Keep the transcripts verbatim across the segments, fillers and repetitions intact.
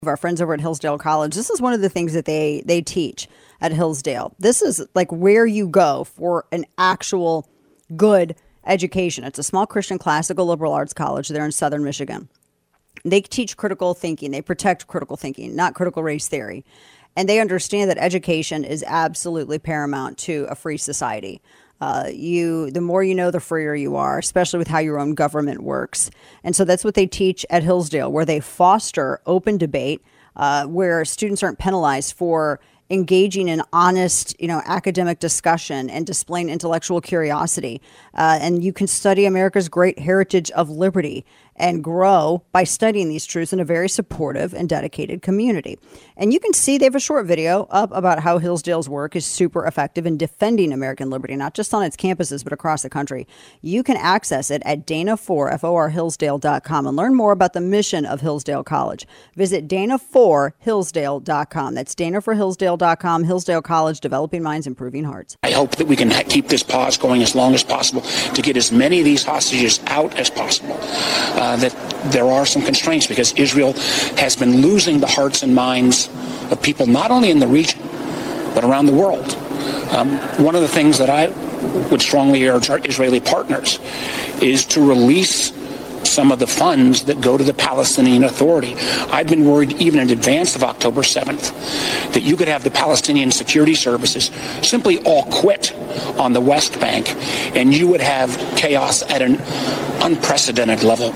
our friends over at Hillsdale College, this is one of the things that they they teach at Hillsdale. This is like where you go for an actual good education. It's a small Christian classical liberal arts college there in Southern Michigan. They teach critical thinking. They protect critical thinking, not critical race theory. And they understand that education is absolutely paramount to a free society. Uh, you, the more you know, the freer you are, especially with how your own government works. And so that's what they teach at Hillsdale, where they foster open debate, uh, where students aren't penalized for engaging in honest, you know, academic discussion and displaying intellectual curiosity. Uh, and you can study America's great heritage of liberty and grow by studying these truths in a very supportive and dedicated community. And you can see they have a short video up about how Hillsdale's work is super effective in defending American liberty, not just on its campuses, but across the country. You can access it at Dana four, F O R Hillsdale dot com and learn more about the mission of Hillsdale College. Visit Dana four Hillsdale dot com. That's Dana for Hillsdale dot com. Hillsdale College, developing minds, improving hearts. I hope that we can ha- keep this pause going as long as possible to get as many of these hostages out as possible. Uh, that there are some constraints because Israel has been losing the hearts and minds of people not only in the region but around the world. Um, one of the things that I would strongly urge our Israeli partners is to release some of the funds that go to the Palestinian Authority. I've been worried even in advance of October seventh that you could have the Palestinian security services simply all quit on the West Bank and you would have chaos at an unprecedented level.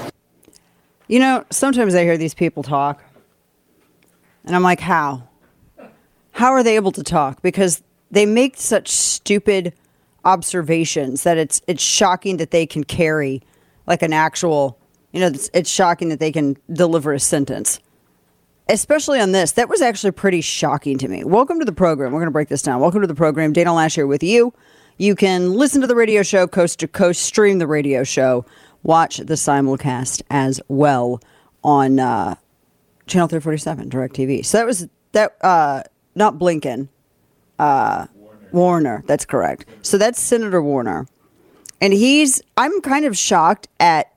You know, sometimes I hear these people talk and I'm like, how? How are they able to talk? Because they make such stupid observations that it's it's shocking that they can carry like an actual, you know, it's, it's shocking that they can deliver a sentence. Especially on this. That was actually pretty shocking to me. Welcome to the program. We're going to break this down. Welcome to the program. Dana Loesch here with you. You can listen to the radio show coast to coast, stream the radio show, watch the simulcast as well on uh, Channel three forty-seven, DirecTV. So that was, that uh, not Blinken, uh, Warner. Warner. That's correct. So that's Senator Warner. And he's, I'm kind of shocked at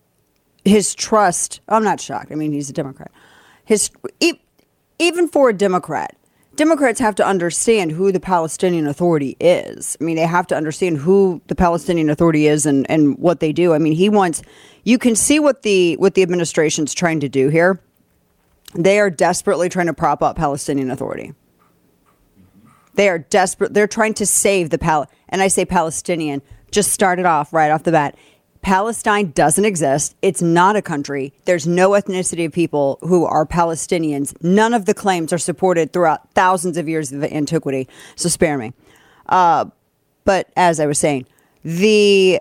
his trust. I'm not shocked. I mean, he's a Democrat. His, even for a Democrat, Democrats have to understand who the Palestinian Authority is. I mean, they have to understand who the Palestinian Authority is and, and what they do. I mean, he wants, you can see what the, what the administration's trying to do here. They are desperately trying to prop up Palestinian Authority. They are desperate. They're trying to save the Pal. And I say Palestinian, just started off right off the bat. Palestine doesn't exist. It's not a country. There's no ethnicity of people who are Palestinians. None of the claims are supported throughout thousands of years of antiquity. So spare me. Uh, but as I was saying, the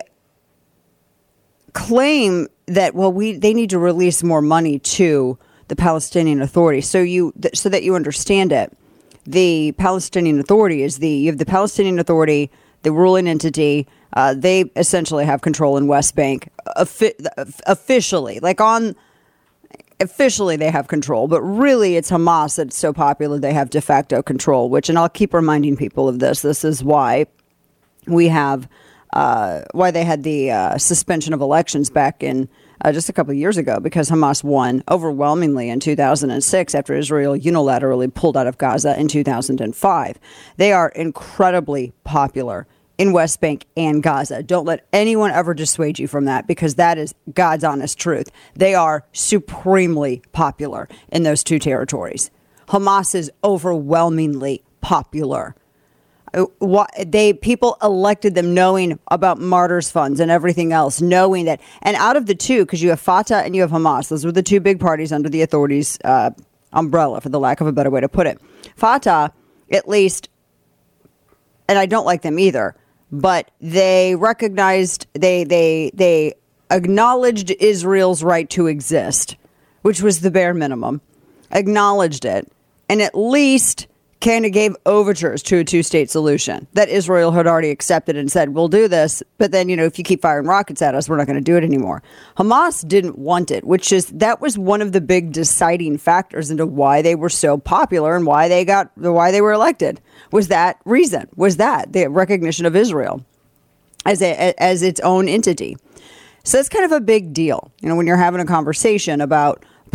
claim that, well, we they need to release more money to the Palestinian Authority. So you th- so that you understand it, the Palestinian Authority is the you have the Palestinian Authority, the ruling entity. Uh, they essentially have control in West Bank offi- officially, like on officially they have control, but really it's Hamas that's so popular they have de facto control, which, and I'll keep reminding people of this. This is why we have, uh, why they had the uh, suspension of elections back in uh, just a couple of years ago, because Hamas won overwhelmingly in two thousand six after Israel unilaterally pulled out of Gaza in two thousand five. They are incredibly popular in West Bank and Gaza. Don't let anyone ever dissuade you from that, because that is God's honest truth. They are supremely popular in those two territories. Hamas is overwhelmingly popular. They people elected them knowing about martyrs funds and everything else, knowing that. And out of the two, because you have Fatah and you have Hamas, those were the two big parties under the authorities' uh, umbrella, for the lack of a better way to put it. Fatah, at least, and I don't like them either, but they recognized, they they they acknowledged Israel's right to exist, which was the bare minimum, acknowledged it, and at least kind of gave overtures to a two-state solution that Israel had already accepted and said, we'll do this, but then, you know, if you keep firing rockets at us, we're not going to do it anymore. Hamas didn't want it, which is, that was one of the big deciding factors into why they were so popular and why they got, why they were elected, was that reason, was that the recognition of Israel as a, as its own entity. So it's kind of a big deal, you know, when you're having a conversation about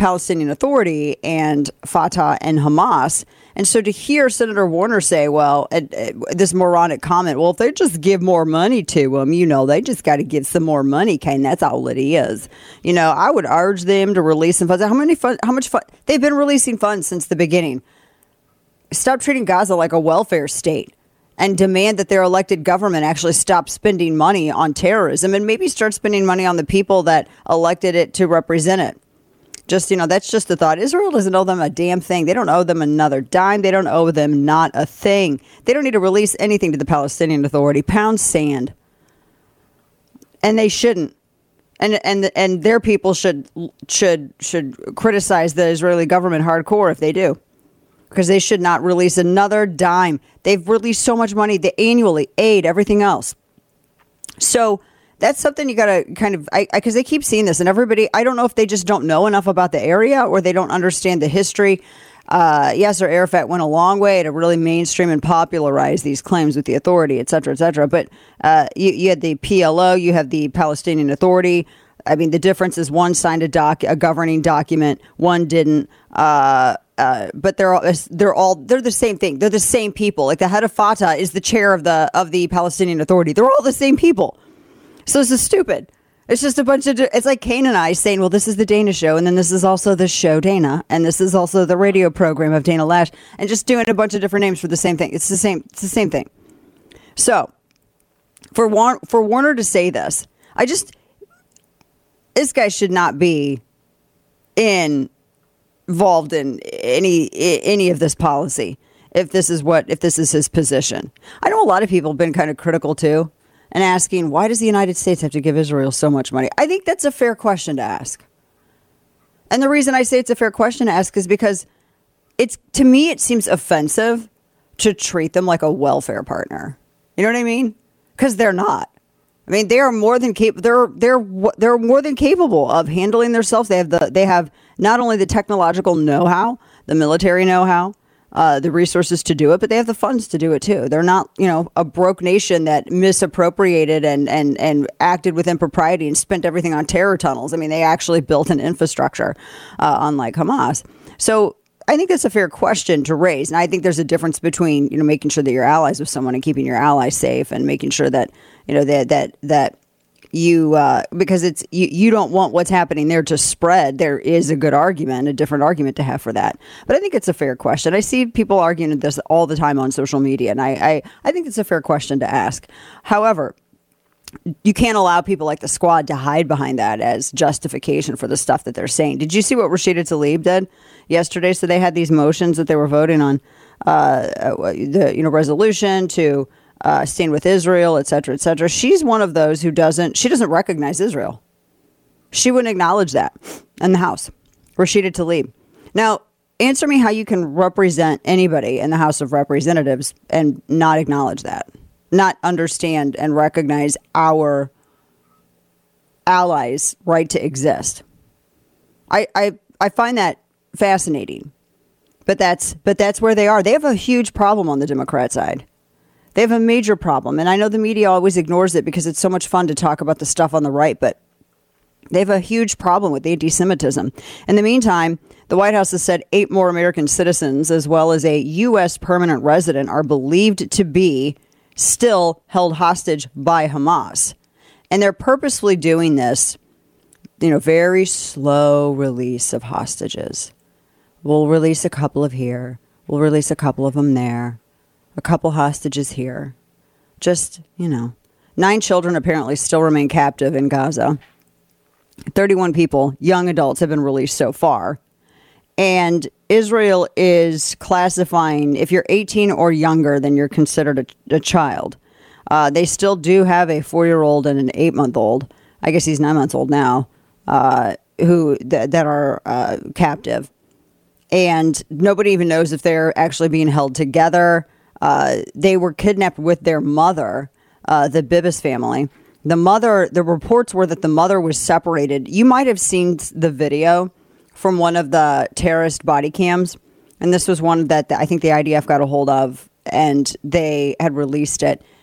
Palestinian Authority and Fatah and Hamas. And so to hear Senator Warner say, well, uh, uh, this moronic comment, well, if they just give more money to them, you know, they just got to give some more money, Kane. That's all it is. You know, I would urge them to release some funds. How many fun, how much fun? They've been releasing funds since the beginning. Stop treating Gaza like a welfare state and demand that their elected government actually stop spending money on terrorism and maybe start spending money on the people that elected it to represent it. Just, you know, that's just a thought. Israel doesn't owe them a damn thing. They don't owe them another dime. They don't owe them not a thing. They don't need to release anything to the Palestinian Authority. Pound sand. And they shouldn't. And and and their people should should should criticize the Israeli government hardcore if they do. Because they should not release another dime. They've released so much money, they annually, aid, everything else. So that's something you got to kind of, I because they keep seeing this and everybody, I don't know if they just don't know enough about the area or they don't understand the history. Uh, Yasser Arafat went a long way to really mainstream and popularize these claims with the authority, et cetera, et cetera. But uh, you, you had the P L O, you have the Palestinian Authority. I mean, the difference is one signed a doc, a governing document, one didn't. Uh, uh, but they're all, they're all they're the same thing. They're the same people. Like the head of Fatah is the chair of the of the Palestinian Authority. They're all the same people. So this is stupid. It's just a bunch of, it's like Kane and I saying, well, this is the Dana show. And then this is also the show Dana. And this is also the radio program of Dana Lash. And just doing a bunch of different names for the same thing. It's the same. It's the same thing. So for War- for Warner to say this, I just, this guy should not be in, involved in any, any of this policy. If this is what, if this is his position. I know a lot of people have been kind of critical too. And asking, why does the United States have to give Israel so much money? I think that's a fair question to ask. And the reason I say it's a fair question to ask is because it's, to me, it seems offensive to treat them like a welfare partner. You know what I mean? Because they're not. I mean, they are more than capable. They're they're they're more than capable of handling themselves. They have the they have not only the technological know-how, the military know-how, Uh, the resources to do it, but they have the funds to do it too. They're not, you know, a broke nation that misappropriated and and and acted with impropriety and spent everything on terror tunnels. I mean, they actually built an infrastructure, uh, unlike Hamas. So I think that's a fair question to raise, and I think there's a difference between, you know, making sure that you're allies with someone and keeping your allies safe, and making sure that, you know, that that that. You uh, because it's you, you don't want what's happening there to spread. There is a good argument, a different argument to have for that. But I think it's a fair question. I see people arguing this all the time on social media, and I, I, I think it's a fair question to ask. However, you can't allow people like the Squad to hide behind that as justification for the stuff that they're saying. Did you see what Rashida Tlaib did yesterday? So they had these motions that they were voting on, uh, the you know resolution to Uh, stand with Israel, et cetera, et cetera. She's one of those who doesn't, she doesn't recognize Israel. She wouldn't acknowledge that in the House. Rashida Tlaib. Now, answer me how you can represent anybody in the House of Representatives and not acknowledge that, not understand and recognize our allies' right to exist. I, I, I find that fascinating, but that's, but that's where they are. They have a huge problem on the Democrat side. They have a major problem. And I know the media always ignores it because it's so much fun to talk about the stuff on the right, but they have a huge problem with anti-Semitism. In the meantime, the White House has said eight more American citizens, as well as a U S permanent resident, are believed to be still held hostage by Hamas. And they're purposefully doing this, you know, very slow release of hostages. We'll release a couple of here. We'll release a couple of them there. A couple hostages here. Just, you know, nine children apparently still remain captive in Gaza. thirty-one people, young adults, have been released so far. And Israel is classifying, if you're eighteen or younger, then you're considered a, a child. Uh, they still do have a four-year-old and an eight-month-old. I guess he's nine months old now, uh, who th- that are uh, captive. And nobody even knows if they're actually being held together. Uh, they were kidnapped with their mother, uh, the Bibas family. The mother, the reports were that the mother was separated. You might have seen the video from one of the terrorist body cams. And this was one that the, I think the I D F got a hold of, and they had released it.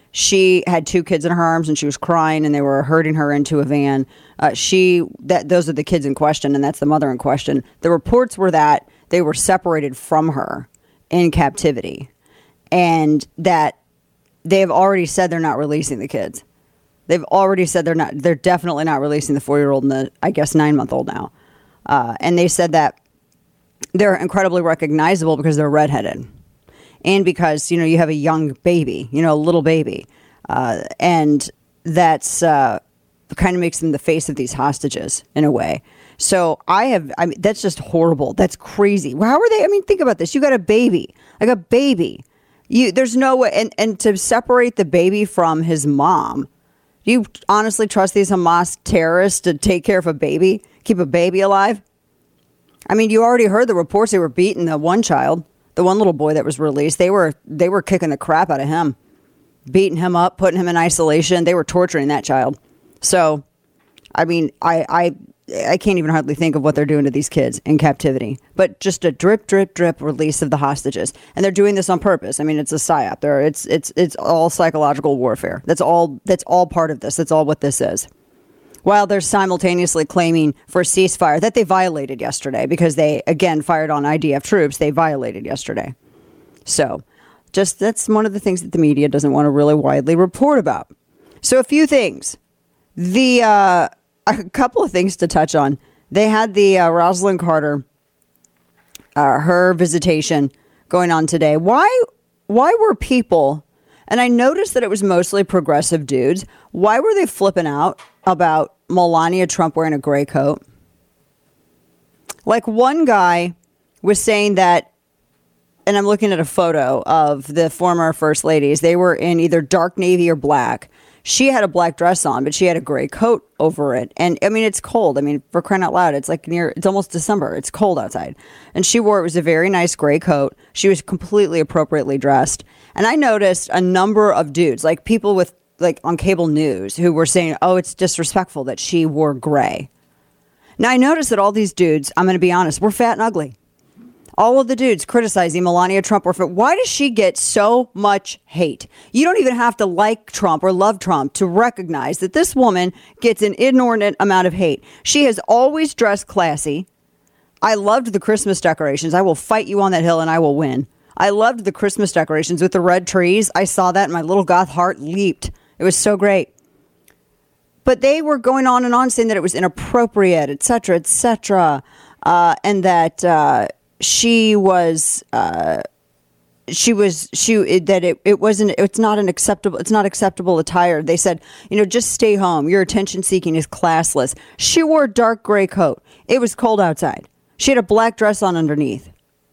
She had two kids in her arms and she was crying and they were herding her into a van. Uh, she that those are the kids in question and that's the mother in question. The reports were that they were separated from her in captivity and that they have already said they're not releasing the kids. They've already said they're not. They're definitely not releasing the four-year-old and the, I guess, nine-month-old now. Uh, and they said that they're incredibly recognizable because they're redheaded. And because, you know, you have a young baby, you know, a little baby. Uh, and that's uh, kind of makes them the face of these hostages in a way. So I have, I mean, that's just horrible. That's crazy. How are they? I mean, think about this. You got a baby, like a baby. You, there's no way. And, and to separate the baby from his mom, do you honestly trust these Hamas terrorists to take care of a baby, keep a baby alive? I mean, you already heard the reports. They were beating the one child. The one little boy that was released, they were they were kicking the crap out of him, beating him up, putting him in isolation. They were torturing that child. So, I mean, I I I can't even hardly think of what they're doing to these kids in captivity. But just a drip, drip, drip release of the hostages, and they're doing this on purpose. I mean, it's a psyop. There, it's it's it's all psychological warfare. That's all. That's all part of this. That's all what this is. While they're simultaneously claiming for a ceasefire that they violated yesterday because they, again, fired on I D F troops. They violated yesterday. So just that's one of the things that the media doesn't want to really widely report about. So a few things. The uh, a couple of things to touch on. They had the uh, Rosalind Carter, uh, her visitation going on today. Why, why were people... And I noticed that it was mostly progressive dudes. Why were they flipping out about Melania Trump wearing a gray coat? Like one guy was saying that, and I'm looking at a photo of the former first ladies. They were in either dark navy or black. She had a black dress on, but she had a gray coat over it. And I mean, it's cold. I mean, for crying out loud, it's like near, it's almost December. It's cold outside. And she wore, it was a very nice gray coat. She was completely appropriately dressed. And I noticed a number of dudes, like people with, like on cable news, who were saying, oh, it's disrespectful that she wore gray. Now, I noticed that all these dudes, I'm going to be honest, were fat and ugly. All of the dudes criticizing Melania Trump were fat. Why does she get so much hate? You don't even have to like Trump or love Trump to recognize that this woman gets an inordinate amount of hate. She has always dressed classy. I loved the Christmas decorations. I will fight you on that hill and I will win. I loved the Christmas decorations with the red trees. I saw that and my little goth heart leaped. It was so great. But they were going on and on saying that it was inappropriate, et cetera, et cetera. Uh, and that uh, she was, uh, she was, she, that it, it wasn't, it's not an acceptable, it's not acceptable attire. They said, you know, just stay home. Your attention seeking is classless. She wore a dark gray coat. It was cold outside. She had a black dress on underneath.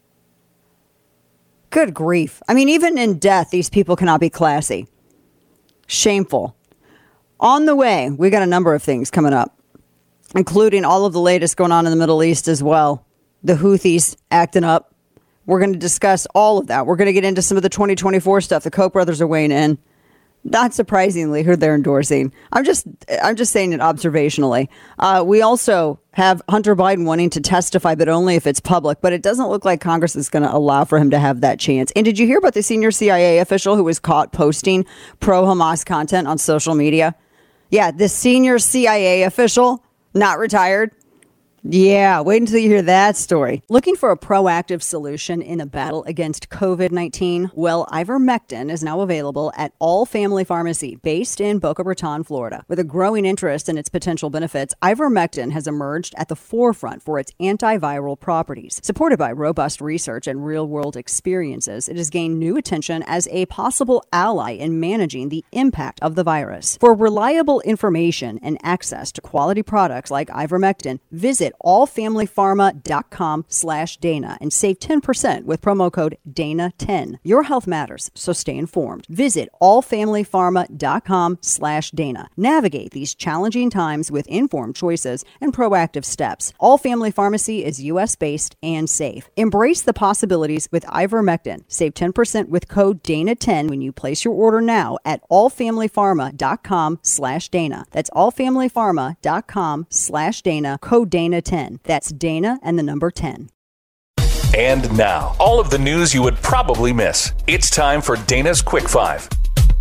Good grief. I mean, even in death, these people cannot be classy. Shameful. On the way, we got a number of things coming up, including all of the latest going on in the Middle East as well. The Houthis acting up. We're going to discuss all of that. We're going to get into some of the twenty twenty-four stuff. The Koch brothers are weighing in. Not surprisingly, who they're endorsing. I'm just, I'm just saying it observationally. Uh, we also have Hunter Biden wanting to testify, but only if it's public. But it doesn't look like Congress is going to allow for him to have that chance. And did you hear about the senior C I A official who was caught posting pro-Hamas content on social media? Yeah, the senior C I A official, not retired. Yeah, wait until you hear that story. Looking for a proactive solution in the battle against covid nineteen? Well, ivermectin is now available at All Family Pharmacy, based in Boca Raton, Florida. With a growing interest in its potential benefits, ivermectin has emerged at the forefront for its antiviral properties. Supported by robust research and real-world experiences, it has gained new attention as a possible ally in managing the impact of the virus. For reliable information and access to quality products like ivermectin, visit allfamilypharma.com slash Dana and save ten percent with promo code Dana ten. Your health matters, so stay informed. Visit allfamilypharma.com slash Dana. Navigate these challenging times with informed choices and proactive steps. All Family Pharmacy is U S based and safe. Embrace the possibilities with ivermectin. Save ten percent with code Dana ten when you place your order now at allfamilypharma.com slash Dana. That's allfamilypharma.com slash Dana, code Dana ten. That's Dana and the number ten. And now, all of the news you would probably miss. It's time for Dana's Quick Five.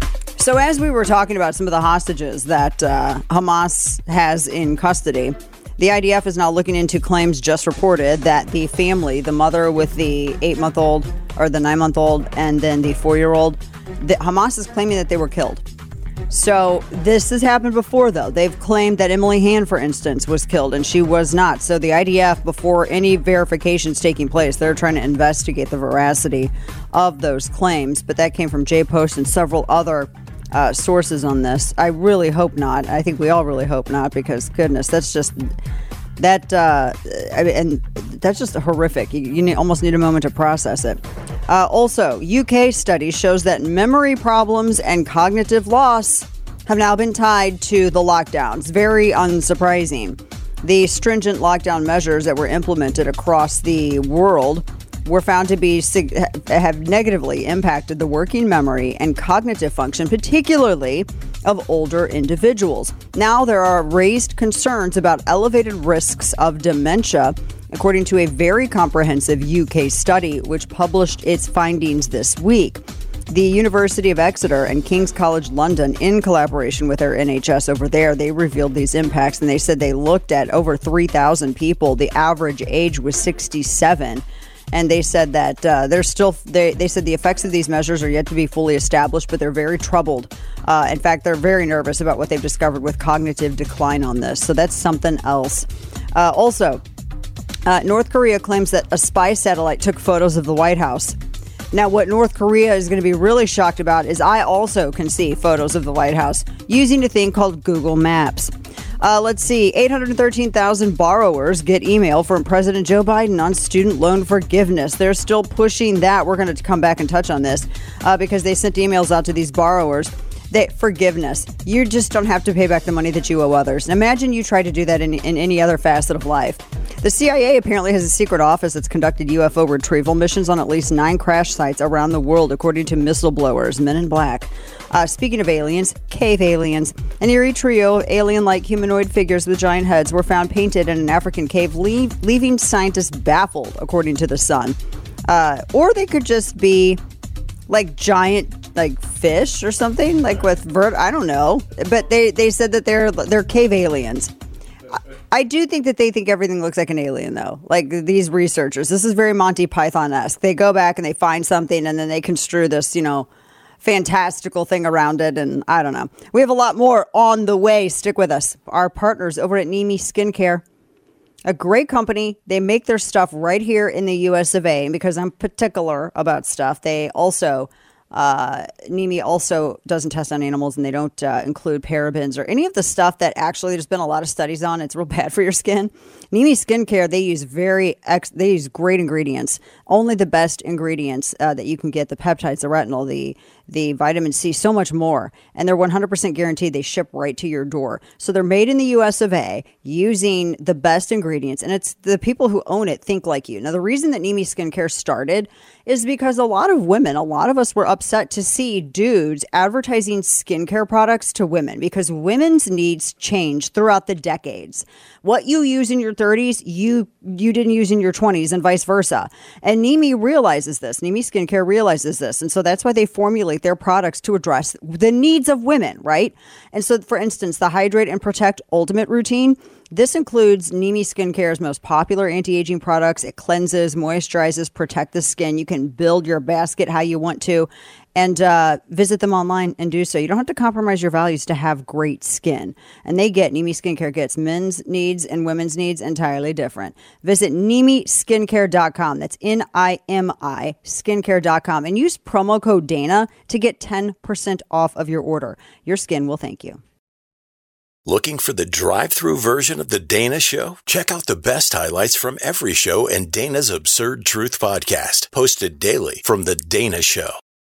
So as we were talking about some of the hostages that uh, Hamas has in custody, the I D F is now looking into claims just reported that the family, the mother with the eight-month-old or the nine-month-old and then the four-year-old, that Hamas is claiming that they were killed. So this has happened before, though. They've claimed that Emily Hand, for instance, was killed, and she was not. So the I D F, before any verifications taking place, they're trying to investigate the veracity of those claims. But that came from J-Post and several other uh, sources on this. I really hope not. I think we all really hope not, because, goodness, that's just... That uh, and that's just horrific. You, you need, almost need a moment to process it. Uh, also, U K study shows that memory problems and cognitive loss have now been tied to the lockdowns. Very unsurprising. The stringent lockdown measures that were implemented across the world were found to be have negatively impacted the working memory and cognitive function, particularly of older individuals. Now there are raised concerns about elevated risks of dementia, according to a very comprehensive U K study which published its findings this week. The University of Exeter and King's College London, in collaboration with their N H S over there, they revealed these impacts, and they said they looked at over three thousand people. The average age was sixty-seven. And they said that uh, they're still, they, they said the effects of these measures are yet to be fully established, but they're very troubled. Uh, in fact, they're very nervous about what they've discovered with cognitive decline on this. So that's something else. Uh, also, uh, North Korea claims that a spy satellite took photos of the White House. Now, what North Korea is going to be really shocked about is I also can see photos of the White House using a thing called Google Maps. Uh, let's see, eight hundred thirteen thousand borrowers get email from President Joe Biden on student loan forgiveness. They're still pushing that. We're going to come back and touch on this uh, because they sent emails out to these borrowers. They, forgiveness. You just don't have to pay back the money that you owe others. Imagine you try to do that in, in any other facet of life. The C I A apparently has a secret office that's conducted U F O retrieval missions on at least nine crash sites around the world, according to whistleblowers, Men in Black. Uh, speaking of aliens, cave aliens. An eerie trio of alien-like humanoid figures with giant heads were found painted in an African cave, leave, leaving scientists baffled, according to The Sun. Uh, or they could just be like giant, like fish or something, like with vert. I don't know, but they, they said that they're they're cave aliens. I, I do think that they think everything looks like an alien, though. Like these researchers, this is very Monty Python-esque. They go back and they find something, and then they construe this, you know, fantastical thing around it, and I don't know. We have a lot more on the way. Stick with us. Our partners over at Nimi Skincare, a great company. They make their stuff right here in the U S of A. And because I'm particular about stuff, they also, uh, Nimi also doesn't test on animals, and they don't uh, include parabens or any of the stuff that actually there's been a lot of studies on. It's real bad for your skin. Nimi Skincare, they use very, ex- they use great ingredients, only the best ingredients uh, that you can get, the peptides, the retinol, the the vitamin C, so much more. And they're one hundred percent guaranteed. They ship right to your door. So they're made in the U S of A using the best ingredients. And it's the people who own it think like you. Now, the reason that Nimi Skincare started is because a lot of women, a lot of us were upset to see dudes advertising skincare products to women because women's needs change throughout the decades. What you use in your thirties, you you didn't use in your twenties, and vice versa. And Nimi realizes this. Nimi Skincare realizes this. And so that's why they formulate their products to address the needs of women, right? And so, for instance, the Hydrate and Protect Ultimate Routine, this includes Nimi Skincare's most popular anti-aging products. It cleanses, moisturizes, protects the skin. You can build your basket how you want to, and uh, visit them online and do so. You don't have to compromise your values to have great skin. And they get, Nimi Skincare gets men's needs and women's needs entirely different. Visit Nimi Skincare dot com. That's N I M I skincare dot com. And use promo code Dana to get ten percent off of your order. Your skin will thank you. Looking for the drive-through version of The Dana Show? Check out the best highlights from every show and Dana's Absurd Truth podcast, posted daily from The Dana Show.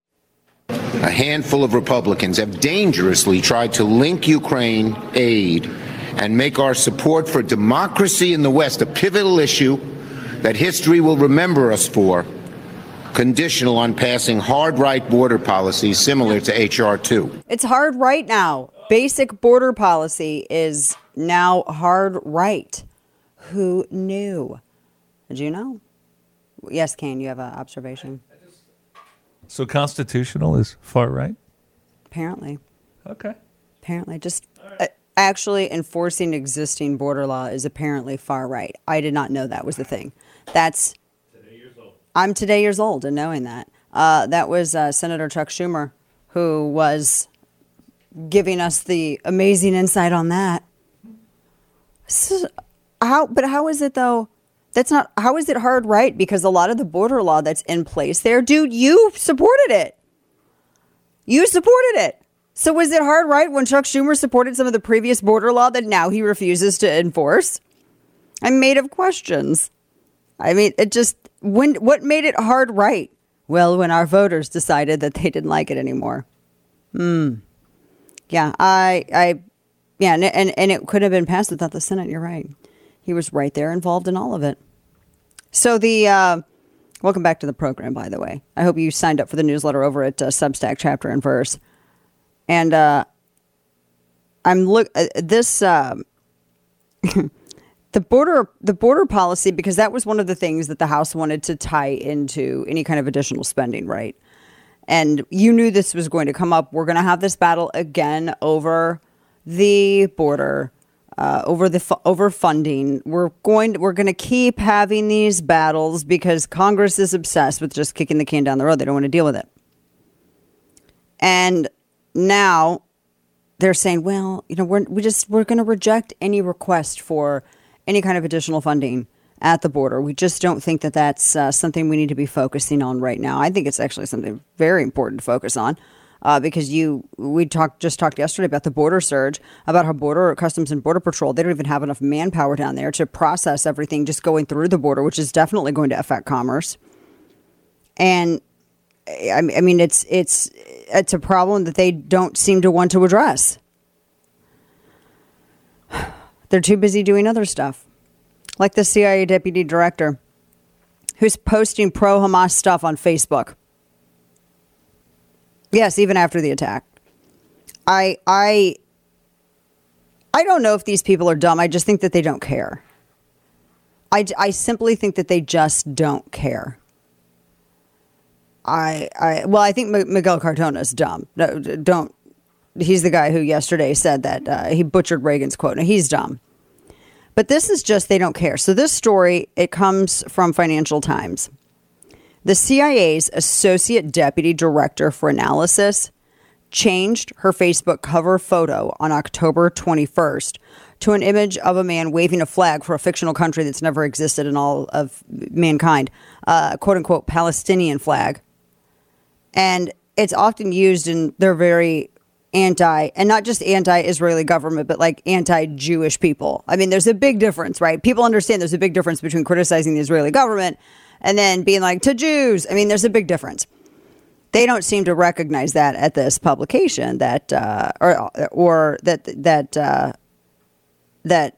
A handful of Republicans have dangerously tried to link Ukraine aid and make our support for democracy in the West a pivotal issue that history will remember us for, conditional on passing hard right border policies similar to H R two. It's hard right now. Basic border policy is now hard right. Who knew? Did you know? Yes, Kane, you have an observation. So constitutional is far right? Apparently. Okay. Apparently. Just uh, actually enforcing existing border law is apparently far right. I did not know that was the thing. That's... Today years old. I'm today years old and knowing that. Uh, that was uh, Senator Chuck Schumer, who was giving us the amazing insight on that. So how, but how is it, though? That's not... How is it hard right? Because a lot of the border law that's in place there, dude, you supported it. You supported it. So was it hard right when Chuck Schumer supported some of the previous border law that now he refuses to enforce? I'm made of questions. I mean, it just, when, what made it hard right? Well, when our voters decided that they didn't like it anymore. Hmm. Yeah, I, I, yeah, and, and, and it could have been passed without the Senate. You're right. He was right there involved in all of it. So the, uh, welcome back to the program, by the way. I hope you signed up for the newsletter over at uh, Substack Chapter and Verse. And uh, I'm look uh, this uh, the border the border policy, because that was one of the things that the House wanted to tie into any kind of additional spending, right? And you knew this was going to come up. We're going to have this battle again over the border, uh, over the fu- over funding. We're going to, we're going to keep having these battles because Congress is obsessed with just kicking the can down the road. They don't want to deal with it. And now they're saying, well, you know, we're we just we're going to reject any request for any kind of additional funding at the border. We just don't think that that's uh, something we need to be focusing on right now. I think it's actually something very important to focus on uh, because you we talked just talked yesterday about the border surge, about how Border Customs and Border Patrol, they don't even have enough manpower down there to process everything just going through the border, which is definitely going to affect commerce. And I mean, it's it's it's a problem that they don't seem to want to address. They're too busy doing other stuff, like the C I A deputy director who's posting pro-Hamas stuff on Facebook. Yes, even after the attack. I I I don't know if these people are dumb. I just think that they don't care. I, I simply think that they just don't care. I, I, well, I think M- Miguel Cardona is dumb. No, don't. He's the guy who yesterday said that uh, he butchered Reagan's quote. No, he's dumb. But this is just, they don't care. So this story, it comes from Financial Times. The C I A's Associate Deputy Director for Analysis changed her Facebook cover photo on October twenty-first to an image of a man waving a flag for a fictional country that's never existed in all of mankind, uh, quote unquote, Palestinian flag. And it's often used in their very anti, and not just anti-Israeli government, but like anti-Jewish people. I mean, there's a big difference, right? People understand there's a big difference between criticizing the Israeli government and then being like, to Jews. I mean, there's a big difference. They don't seem to recognize that at this publication, that uh, or or that that uh, that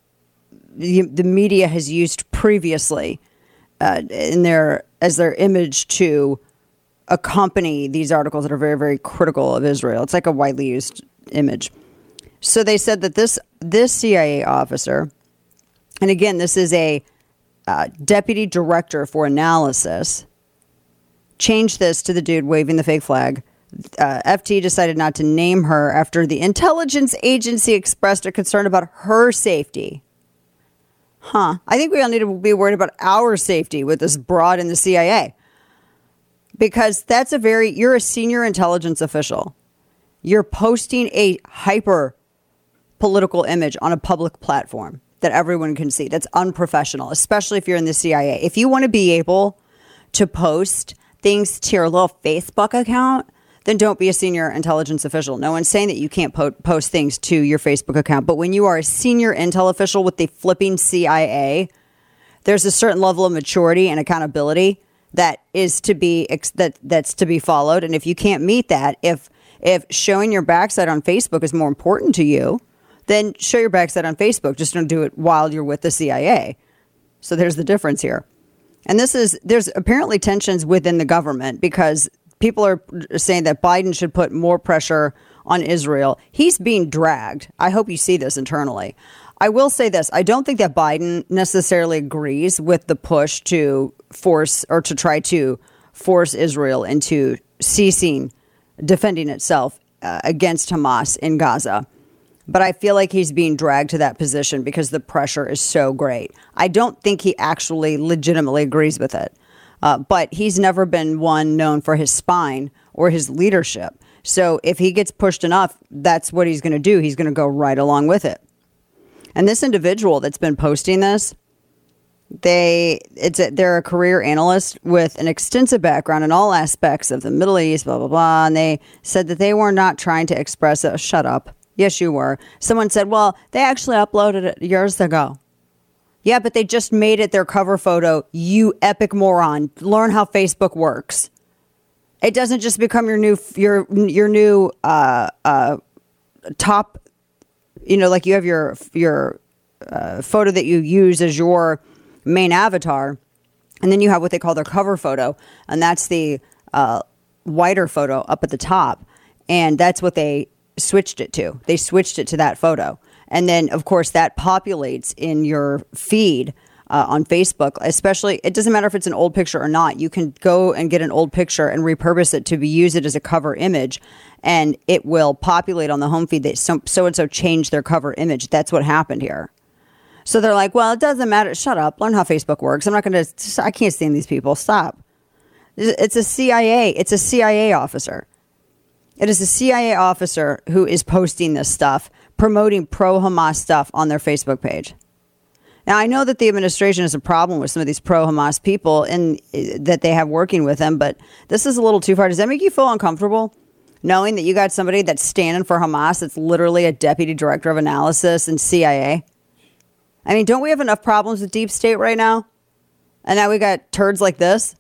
the, the media has used previously uh, in their as their image to accompany these articles that are very, very critical of Israel. It's like a widely used image. So they said that this this C I A officer, and again, this is a uh, deputy director for analysis, changed this to the dude waving the fake flag. Uh, F T decided not to name her after the intelligence agency expressed a concern about her safety. Huh. I think we all need to be worried about our safety with this broad in the C I A. Because that's a very, you're a senior intelligence official. You're posting a hyper political image on a public platform that everyone can see. That's unprofessional, especially if you're in the C I A. If you want to be able to post things to your little Facebook account, then don't be a senior intelligence official. No one's saying that you can't po- post things to your Facebook account. But when you are a senior intel official with the flipping C I A, there's a certain level of maturity and accountability that is to be ex- that that's to be followed. And if you can't meet that, if if showing your backside on Facebook is more important to you, then show your backside on Facebook. Just don't do it while you're with the C I A. So there's the difference here. And this is, there's apparently tensions within the government because people are saying that Biden should put more pressure on Israel. He's being dragged. I hope you see this internally. I will say this. I don't think that Biden necessarily agrees with the push to force or to try to force Israel into ceasing defending itself uh, against Hamas in Gaza. But I feel like he's being dragged to that position because the pressure is so great. I don't think he actually legitimately agrees with it. Uh, but he's never been one known for his spine or his leadership. So if he gets pushed enough, that's what he's going to do. He's going to go right along with it. And this individual that's been posting this, they it's a, they're a career analyst with an extensive background in all aspects of the Middle East, blah, blah, blah. And they said that they were not trying to express it. Shut up. Yes, you were. Someone said, well, they actually uploaded it years ago. Yeah, but they just made it their cover photo. You epic moron. Learn how Facebook works. It doesn't just become your new your your new uh, uh, top. You know, like you have your your uh, photo that you use as your main avatar, and then you have what they call their cover photo, and that's the uh, wider photo up at the top, and that's what they switched it to. They switched it to that photo. And then, of course, that populates in your feed uh, on Facebook, especially. It doesn't matter if it's an old picture or not. You can go and get an old picture and repurpose it to be use it as a cover image. And it will populate on the home feed that so, so-and-so changed their cover image. That's what happened here. So they're like, well, it doesn't matter. Shut up. Learn how Facebook works. I'm not going to. I can't stand these people. Stop. It's a C I A. It's a C I A officer. It is a C I A officer who is posting this stuff, promoting pro-Hamas stuff on their Facebook page. Now, I know that the administration has a problem with some of these pro-Hamas people and that they have working with them, but this is a little too far. Does that make you feel uncomfortable, knowing that you got somebody that's standing for Hamas that's literally a deputy director of analysis in C I A? I mean, don't we have enough problems with deep state right now? And now we got turds like this?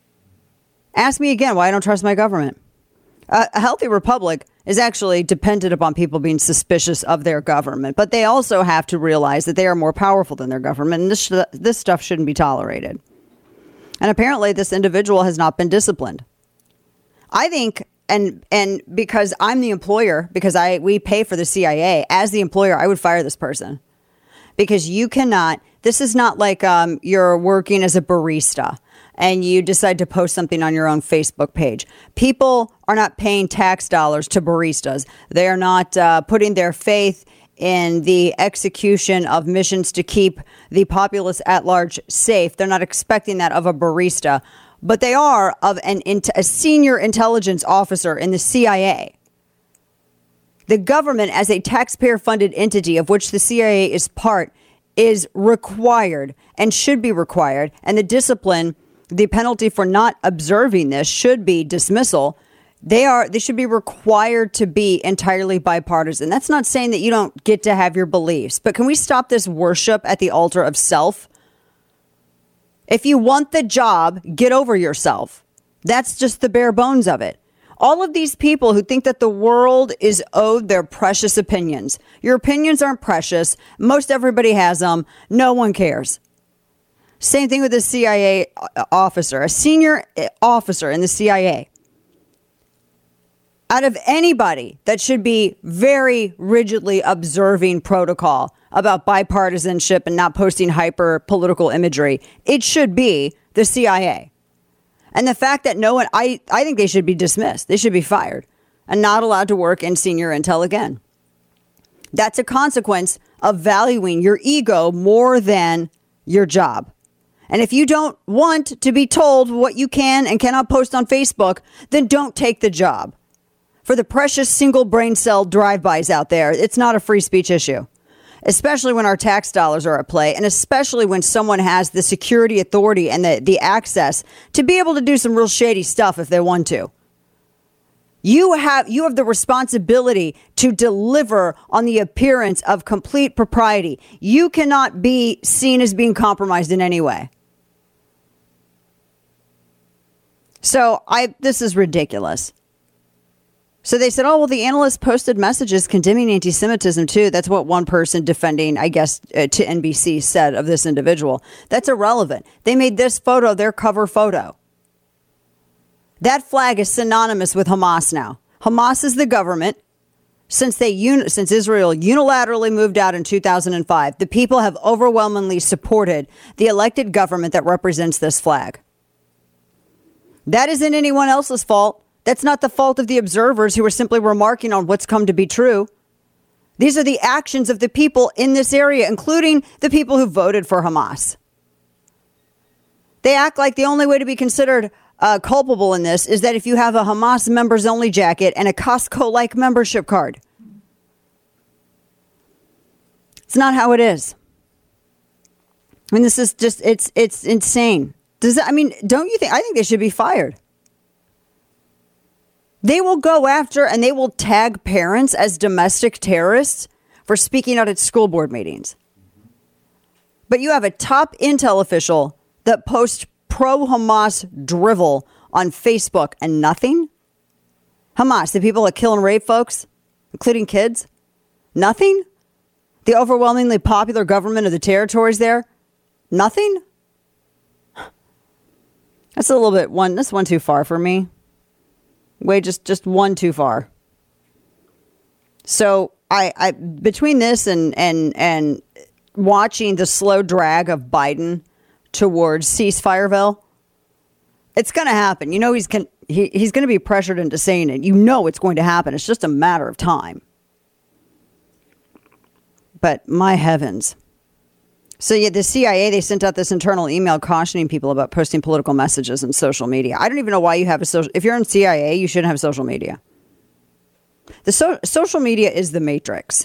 Ask me again why I don't trust my government. Uh, a healthy republic is actually dependent upon people being suspicious of their government, but they also have to realize that they are more powerful than their government, and this sh- this stuff shouldn't be tolerated. And apparently, this individual has not been disciplined. I think, and and because I'm the employer, because I we pay for the C I A, as the employer, I would fire this person, because you cannot. This is not like um, you're working as a barista and you decide to post something on your own Facebook page. People are not paying tax dollars to baristas. They are not uh, putting their faith in the execution of missions to keep the populace at large safe. They're not expecting that of a barista, but they are of an a senior intelligence officer in the C I A. The government, as a taxpayer-funded entity of which the C I A is part, is required and should be required, and the discipline, the penalty for not observing this should be dismissal. They are, they should be required to be entirely bipartisan. That's not saying that you don't get to have your beliefs, but can we stop this worship at the altar of self? If you want the job, get over yourself. That's just the bare bones of it. All of these people who think that the world is owed their precious opinions. Your opinions aren't precious. Most everybody has them. No one cares. Same thing with the C I A officer, a senior officer in the C I A. Out of anybody that should be very rigidly observing protocol about bipartisanship and not posting hyper political imagery, it should be the C I A. And the fact that no one, I, I think they should be dismissed. They should be fired and not allowed to work in senior intel again. That's a consequence of valuing your ego more than your job. And if you don't want to be told what you can and cannot post on Facebook, then don't take the job. For the precious single brain cell drive-bys out there, it's not a free speech issue. Especially when our tax dollars are at play, and especially when someone has the security authority and the, the access to be able to do some real shady stuff if they want to. You have you have the responsibility to deliver on the appearance of complete propriety. You cannot be seen as being compromised in any way. So I this is ridiculous. So they said, oh, well, the analyst posted messages condemning anti-Semitism, too. That's what one person defending, I guess, uh, to N B C said of this individual. That's irrelevant. They made this photo their cover photo. That flag is synonymous with Hamas now. Hamas is the government. Since they uni- since Israel unilaterally moved out in two thousand five, the people have overwhelmingly supported the elected government that represents this flag. That isn't anyone else's fault. That's not the fault of the observers who are simply remarking on what's come to be true. These are the actions of the people in this area, including the people who voted for Hamas. They act like the only way to be considered uh, culpable in this is that if you have a Hamas members only jacket and a Costco-like membership card. It's not how it is. I mean, this is just, it's it's insane. Does that, I mean, don't you think, I think they should be fired. They will go after and they will tag parents as domestic terrorists for speaking out at school board meetings. But you have a top intel official that posts pro-Hamas drivel on Facebook and nothing? Hamas, the people that kill and rape folks, including kids? Nothing? The overwhelmingly popular government of the territories there? Nothing? That's a little bit one, that's one too far for me. Way just, just one too far. So I, I between this and, and, and watching the slow drag of Biden towards ceasefireville, it's going to happen. You know, he's con- he, he's going to be pressured into saying it. You know, it's going to happen. It's just a matter of time. But my heavens. So yeah, the C I A, they sent out this internal email cautioning people about posting political messages on social media. I don't even know why you have a social... If you're in C I A, you shouldn't have social media. The so- social media is the matrix.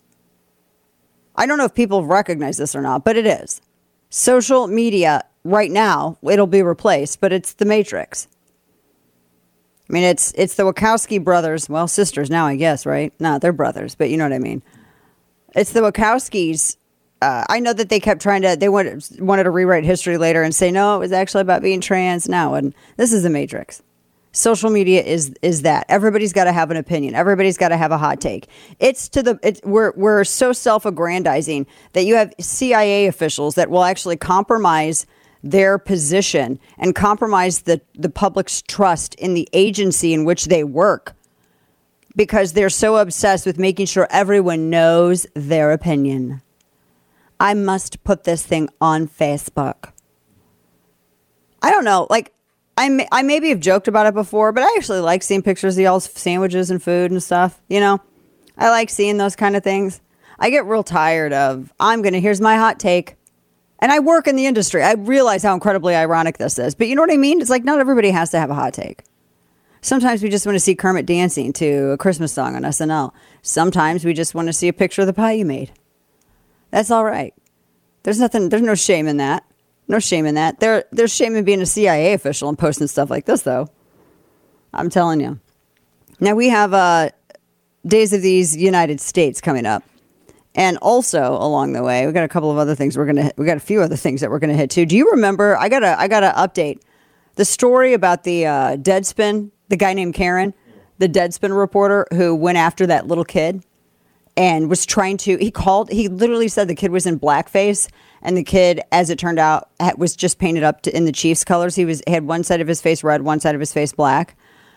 I don't know if people recognize this or not, but it is. Social media, right now, it'll be replaced, but it's the matrix. I mean, it's it's the Wachowski brothers, well, sisters now, I guess, right? No, they're brothers, but you know what I mean. It's the Wachowskis. Uh, I know that they kept trying to, they wanted, wanted to rewrite history later and say, no, it was actually about being trans. No, and this is the matrix. Social media is is that. Everybody's got to have an opinion. Everybody's got to have a hot take. It's to the, it's, we're, we're so self-aggrandizing that you have C I A officials that will actually compromise their position and compromise the, the public's trust in the agency in which they work because they're so obsessed with making sure everyone knows their opinion. I must put this thing on Facebook. I don't know. Like, I, may, I maybe have joked about it before, but I actually like seeing pictures of y'all's sandwiches and food and stuff. You know, I like seeing those kind of things. I get real tired of, I'm going to, here's my hot take. And I work in the industry. I realize how incredibly ironic this is. But you know what I mean? It's like not everybody has to have a hot take. Sometimes we just want to see Kermit dancing to a Christmas song on S N L. Sometimes we just want to see a picture of the pie you made. That's all right. There's nothing, there's no shame in that. No shame in that. There, there's shame in being a C I A official and posting stuff like this, though. I'm telling you. Now, we have uh, Days of these United States coming up. And also, along the way, we got a couple of other things we're going to we got a few other things that we're going to hit, too. Do you remember, I got to I got to update the story about the uh, Deadspin, the guy named Karen, the Deadspin reporter who went after that little kid. And was trying to, he called, he literally said the kid was in blackface. And the kid, as it turned out, was just painted up to, in the Chiefs colors. He was had one side of his face red, one side of his face black.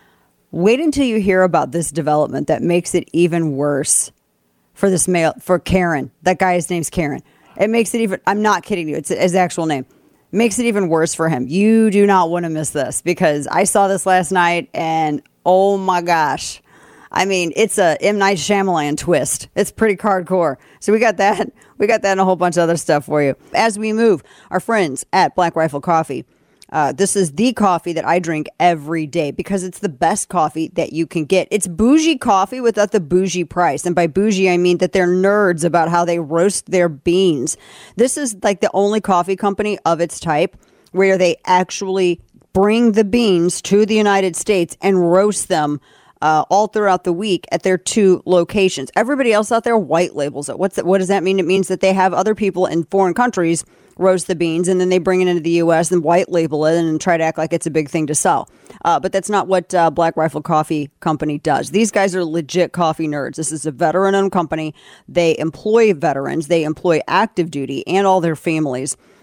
Wait until you hear about this development that makes it even worse for this male, for Karen. That guy's name's Karen. It makes it even, I'm not kidding you, it's his actual name. Makes it even worse for him. You do not want to miss this because I saw this last night and oh my gosh. I mean, it's a M. Night Shyamalan twist. It's pretty hardcore. So we got that. We got that and a whole bunch of other stuff for you. As we move, our friends at Black Rifle Coffee. Uh, this is the coffee that I drink every day because it's the best coffee that you can get. It's bougie coffee without the bougie price. And by bougie, I mean that they're nerds about how they roast their beans. This is like the only coffee company of its type where they actually bring the beans to the United States and roast them Uh, all throughout the week at their two locations. Everybody else out there white labels it. What's that, what does that mean? It means that they have other people in foreign countries roast the beans and then they bring it into the U S and white label it and try to act like it's a big thing to sell. Uh, but that's not what uh, Black Rifle Coffee Company does. These guys are legit coffee nerds. This is a veteran-owned company. They employ veterans. They employ active duty and all their families.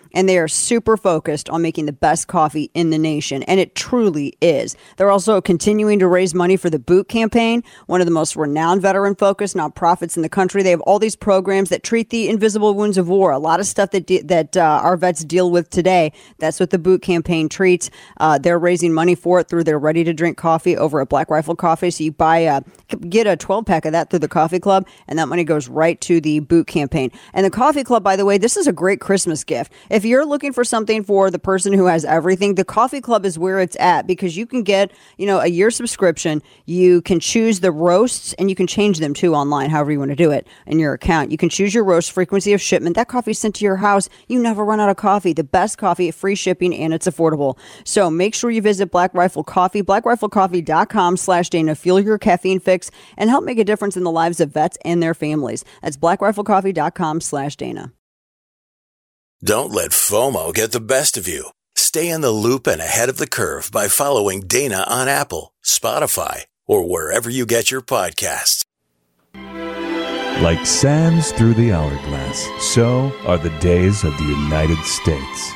and they are super focused on making the best coffee in the nation, and it truly is. They're also continuing to raise money for the Boot Campaign, one of the most renowned veteran-focused nonprofits in the country. They have all these programs that treat the invisible wounds of war, a lot of stuff that de- that uh, our vets deal with today. That's what the Boot Campaign treats. Uh, they're raising money for it through their ready-to-drink coffee over at Black Rifle Coffee. So you buy a, get a twelve-pack of that through the Coffee Club, and that money goes right to the Boot Campaign. And the Coffee Club, by the way, this is a great Christmas gift. If you're looking for something for the person who has everything, the Coffee Club is where it's at, because you can get, you know, a year subscription. You can choose the roasts, and you can change them too online, however you want to do it in your account. You can choose your roast, frequency of shipment. That coffee sent to your house. You never run out of coffee. The best coffee, free shipping, and it's affordable. So make sure you visit Black Rifle Coffee, black rifle coffee dot com slash Dana. Fuel your caffeine fix and help make a difference in the lives of vets and their families. That's black rifle coffee dot com slash Dana. Don't let FOMO get the best of you. Stay in the loop and ahead of the curve by following Dana on Apple, Spotify, or wherever you get your podcasts. Like sands through the hourglass, so are the days of the United States.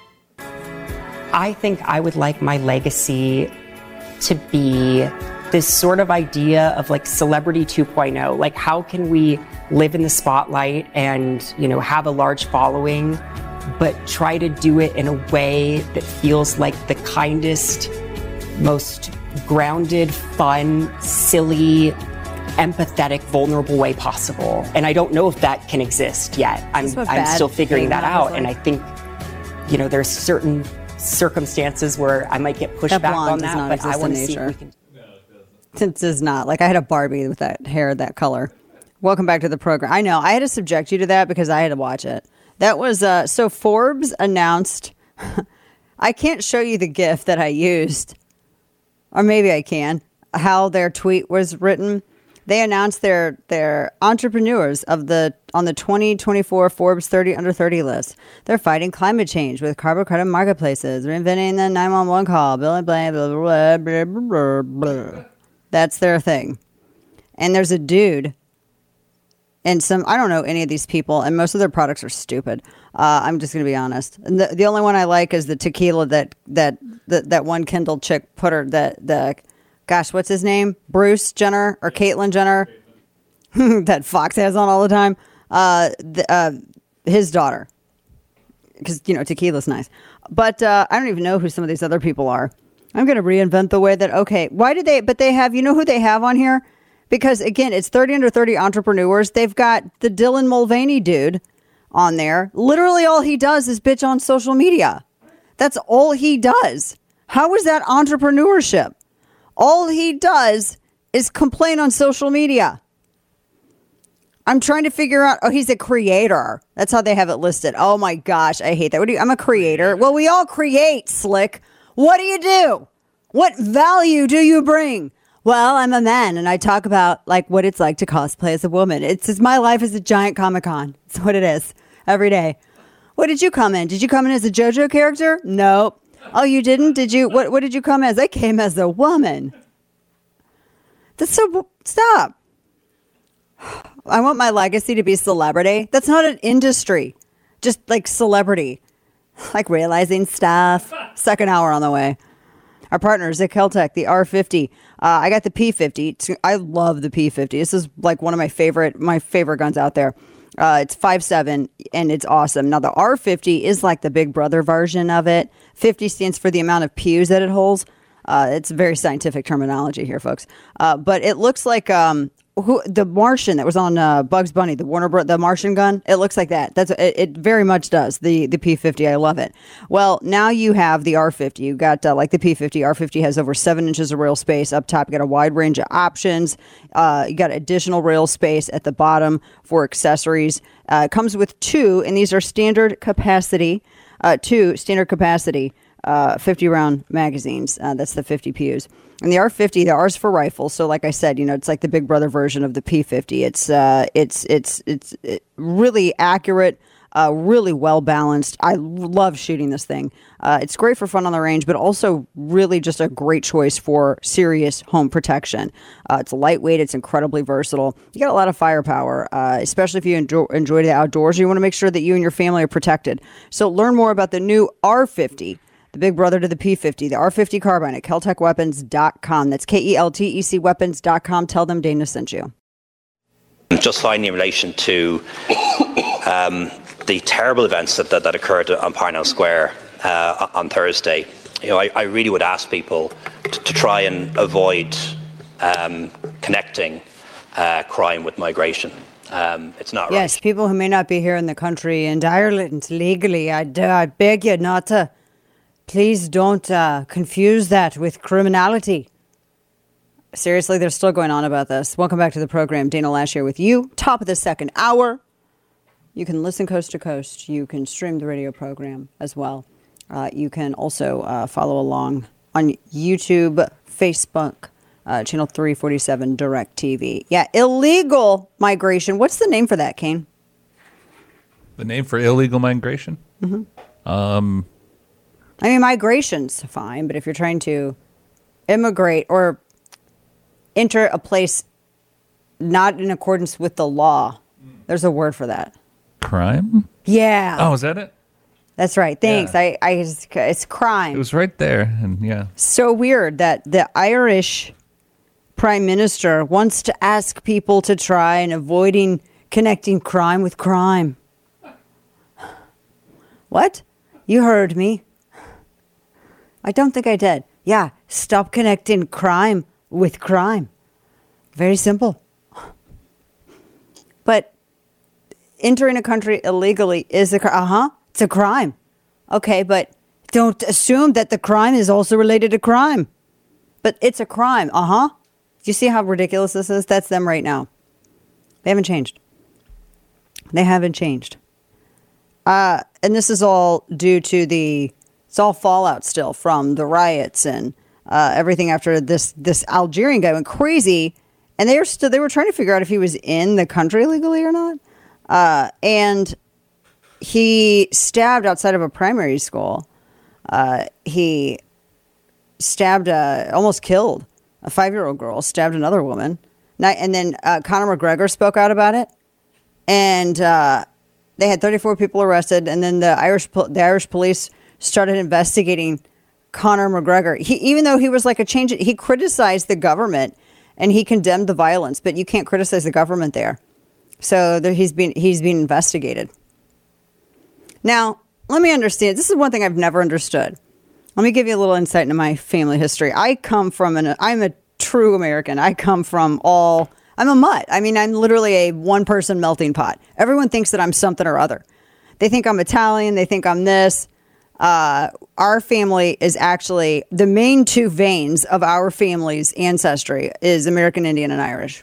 I think I would like my legacy to be this sort of idea of like celebrity two point oh. Like, how can we live in the spotlight and, you know, have a large following, but try to do it in a way that feels like the kindest, most grounded, fun, silly, empathetic, vulnerable way possible. And I don't know if that can exist yet. I'm, I'm still figuring that out. Like. And I think, you know, there's certain circumstances where I might get pushed that back on that, but I want to see if we can. It does not. Like, I had a Barbie with that hair, that color. Welcome back to the program. I know. I had to subject you to that because I had to watch it. That was, uh, so Forbes announced, I can't show you the GIF that I used, or maybe I can, how their tweet was written. They announced their their entrepreneurs of the on the twenty twenty-four Forbes thirty under thirty list. They're fighting climate change with carbon credit marketplaces, reinventing the nine one one call, blah, blah, blah, blah, blah, blah, blah. That's their thing. And there's a dude and some, I don't know any of these people, and most of their products are stupid. Uh, I'm just going to be honest. And the, the only one I like is the tequila that that that, that one Kendall chick put her, that the, gosh, what's his name? Bruce Jenner or Caitlyn Jenner? That Fox has on all the time. Uh, the, uh, his daughter. Because, you know, tequila's nice. But uh, I don't even know who some of these other people are. I'm going to reinvent the way that, okay, why did they, but they have, you know who they have on here? Because, again, it's thirty under thirty entrepreneurs. They've got the Dylan Mulvaney dude on there. Literally all he does is bitch on social media. That's all he does. How is that entrepreneurship? All he does is complain on social media. I'm trying to figure out, oh, he's a creator. That's how they have it listed. Oh, my gosh, I hate that. What do you, I'm a creator. Well, we all create, Slick. What do you do? What value do you bring? Well, I'm a man, and I talk about like what it's like to cosplay as a woman. It's just, my life is a giant Comic-Con. It's what it is every day. What did you come in? Did you come in as a JoJo character? Nope. Oh, you didn't? Did you? What What did you come as? I came as a woman. That's so, stop. I want my legacy to be celebrity. That's not an industry. Just like celebrity. Like realizing stuff. Second hour on the way. Our partners at Keltec, the R fifty. Uh, I got the P fifty. I love the P fifty. This is like one of my favorite, my favorite guns out there. Uh, it's five seven and it's awesome. Now the R fifty is like the big brother version of it. fifty stands for the amount of pews that it holds. Uh, it's very scientific terminology here, folks. Uh, but it looks like um, who the Martian that was on uh, Bugs Bunny, the Warner Bros. The Martian gun. It looks like that. That's it, it. Very much does. The the P fifty. I love it. Well, now you have the R fifty. You got uh, like the P fifty. R fifty has over seven inches of rail space up top. You got a wide range of options. Uh, you got additional rail space at the bottom for accessories. Uh, it comes with two, and these are standard capacity. Uh, two standard capacity. Uh, fifty round magazines. Uh, that's the fifty pews. And the R fifty, the R's for rifles. So like I said, you know, it's like the big brother version of the P fifty. It's uh, it's it's it's it really accurate Uh, really well balanced. I love shooting this thing. Uh, it's great for fun on the range, but also really just a great choice for serious home protection. Uh, it's lightweight. It's incredibly versatile. You got a lot of firepower, uh, especially if you enjoy, enjoy the outdoors. You want to make sure that you and your family are protected. So learn more about the new R fifty, the big brother to the P fifty, the R fifty carbine at keltec weapons dot com. That's K E L T E C weapons dot com. Tell them Dana sent you. Just finally, in relation to um, the terrible events that, that, that occurred on Parnell Square uh, on Thursday, you know, I, I really would ask people to, to try and avoid um, connecting uh, crime with migration. Um, it's not right. Yes, people who may not be here in the country and Ireland legally, I, I beg you not to, please don't uh, confuse that with criminality. Seriously, they're still going on about this. Welcome back to the program. Dana Loesch here with you. Top of the second hour. You can listen coast to coast. You can stream the radio program as well. Uh, you can also uh, follow along on YouTube, Facebook, uh, channel three forty-seven, Direct T V. Yeah, illegal migration. What's the name for that, Kane? The name for illegal migration? Mm-hmm. Um, I mean, migration's fine, but if you're trying to immigrate or enter a place not in accordance with the law, there's a word for that. Crime? Yeah. Oh, is that it? That's right. Thanks. Yeah. I, I, it's crime. It was right there, and yeah. So weird that the Irish prime minister wants to ask people to try and avoiding connecting crime with crime. What? You heard me. I don't think I did. Yeah. Stop connecting crime with crime. Very simple. But entering a country illegally is a crime. Uh-huh. It's a crime. Okay, but don't assume that the crime is also related to crime. But it's a crime. Uh-huh. Do you see how ridiculous this is? That's them right now. They haven't changed. They haven't changed. Uh, and this is all due to the, it's all fallout still from the riots and uh, everything after this, this Algerian guy went crazy. And they were still, they were trying to figure out if he was in the country legally or not. Uh, and he stabbed outside of a primary school. Uh, he stabbed, uh, almost killed a five-year-old girl, stabbed another woman. And then uh, Conor McGregor spoke out about it. And uh, they had thirty-four people arrested. And then the Irish the Irish police started investigating Conor McGregor. He, even though he was like a change, he criticized the government and he condemned the violence. But you can't criticize the government there. So there, he's been he's being investigated. Now, let me understand. This is one thing I've never understood. Let me give you a little insight into my family history. I come from an, I'm a true American. I come from all, I'm a mutt. I mean, I'm literally a one person melting pot. Everyone thinks that I'm something or other. They think I'm Italian. They think I'm this. Uh, our family is actually, the main two veins of our family's ancestry is American Indian and Irish.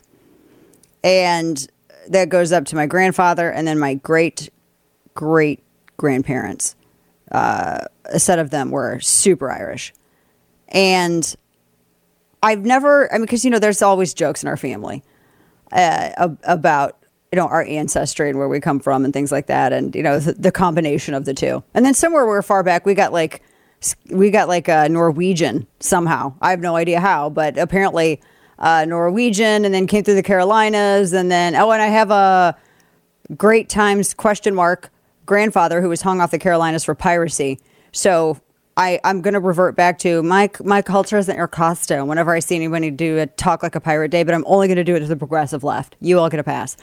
And that goes up to my grandfather and then my great, great grandparents. Uh, a set of them were super Irish. And I've never, I mean, because, you know, there's always jokes in our family uh, about, you know, our ancestry and where we come from and things like that. And, you know, the, the combination of the two. And then somewhere we're far back, we got like, we got like a Norwegian somehow. I have no idea how, but apparently uh, Norwegian, and then came through the Carolinas. And then, oh, and I have a great times question mark grandfather who was hung off the Carolinas for piracy. So I, I'm going to revert back to my my culture isn't your costume whenever I see anybody do a talk like a pirate day, but I'm only going to do it to the progressive left. You all get a pass.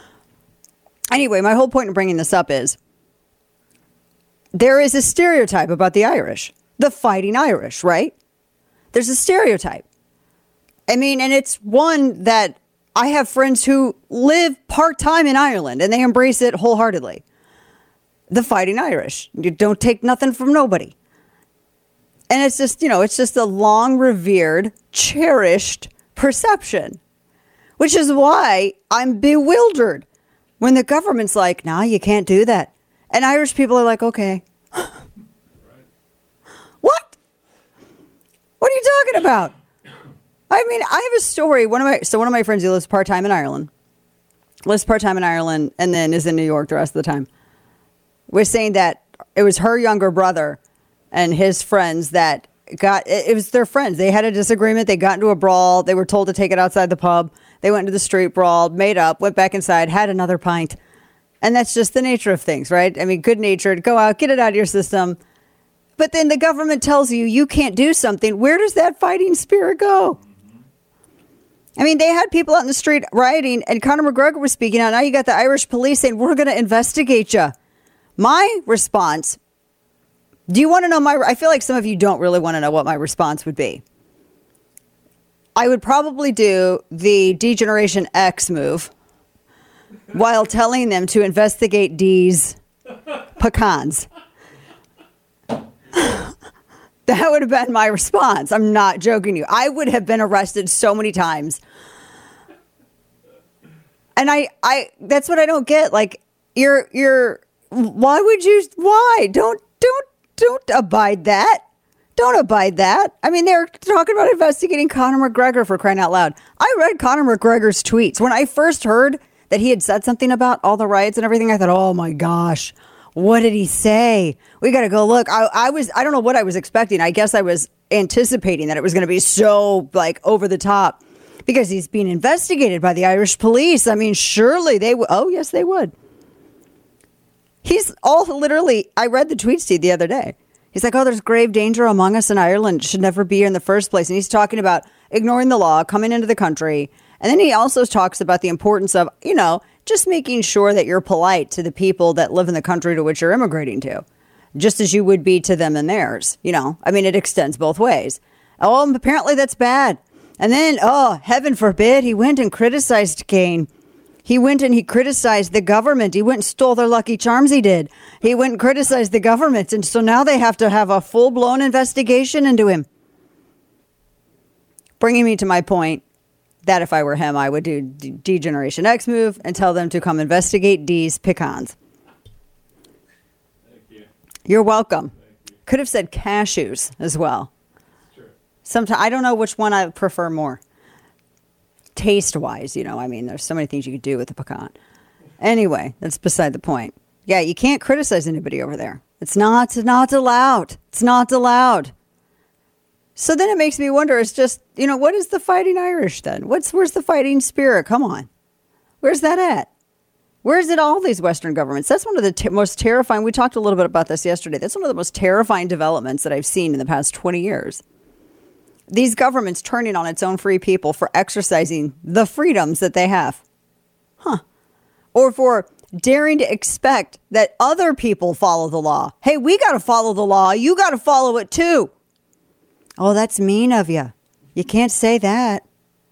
Anyway, my whole point in bringing this up is there is a stereotype about the Irish, the fighting Irish, right? There's a stereotype. I mean, and it's one that I have friends who live part-time in Ireland and they embrace it wholeheartedly. The fighting Irish. You don't take nothing from nobody. And it's just, you know, it's just a long revered, cherished perception, which is why I'm bewildered when the government's like, nah, you can't do that. And Irish people are like, okay. What? What are you talking about? I mean, I have a story. One of my, so one of my friends who lives part-time in Ireland, lives part-time in Ireland and then is in New York the rest of the time. was saying that it was her younger brother and his friends that got, it was their friends. They had a disagreement. They got into a brawl. They were told to take it outside the pub. They went into the street, brawled, made up, went back inside, had another pint. And that's just the nature of things, right? I mean, good natured, go out, get it out of your system. But then the government tells you you can't do something. Where does that fighting spirit go? I mean, they had people out in the street rioting, and Conor McGregor was speaking out. Now you got the Irish police saying, we're going to investigate you. My response, do you want to know my, I feel like some of you don't really want to know what my response would be. I would probably do the D-Generation X move while telling them to investigate D's pecans. That would have been my response. I'm not joking you. I would have been arrested so many times. And I, I, that's what I don't get. Like, you're, you're, why would you, why? Don't, don't, don't abide that. Don't abide that. I mean, they're talking about investigating Conor McGregor, for crying out loud. I read Conor McGregor's tweets. When I first heard that he had said something about all the riots and everything, I thought, oh my gosh, what did he say? We got to go look. I, I was, I don't know what I was expecting. I guess I was anticipating that it was going to be so like over the top because he's being investigated by the Irish police. I mean, surely they would. Oh, yes, they would. He's all literally, I read the tweets to you the other day. He's like, oh, there's grave danger among us in Ireland. Should never be here in the first place. And he's talking about ignoring the law, coming into the country. And then he also talks about the importance of, you know, just making sure that you're polite to the people that live in the country to which you're immigrating to, just as you would be to them and theirs. You know, I mean, it extends both ways. Oh, apparently that's bad. And then, oh, heaven forbid, he went and criticized Kane. He went and he criticized the government. He went and stole their Lucky Charms. He did. He went and criticized the government. And so now they have to have a full blown investigation into him. Bringing me to my point that if I were him, I would do D-Generation X move and tell them to come investigate D's pecans. Thank you. You're welcome. Thank you. Could have said cashews as well. Sure. Sometimes I don't know which one I prefer more. Taste-wise, you know, I mean, there's so many things you could do with the pecan. Anyway, that's beside the point. Yeah, you can't criticize anybody over there. It's not, it's not allowed. It's not allowed. So then it makes me wonder, it's just, you know, what is the fighting Irish then? What's, where's the fighting spirit? Come on. Where's that at? Where's it all these Western governments? That's one of the t- most terrifying, we talked a little bit about this yesterday. That's one of the most terrifying developments that I've seen in the past twenty years. These governments turning on its own free people for exercising the freedoms that they have. Huh. Or for daring to expect that other people follow the law. Hey, we got to follow the law. You got to follow it too. Oh, that's mean of you. You can't say that.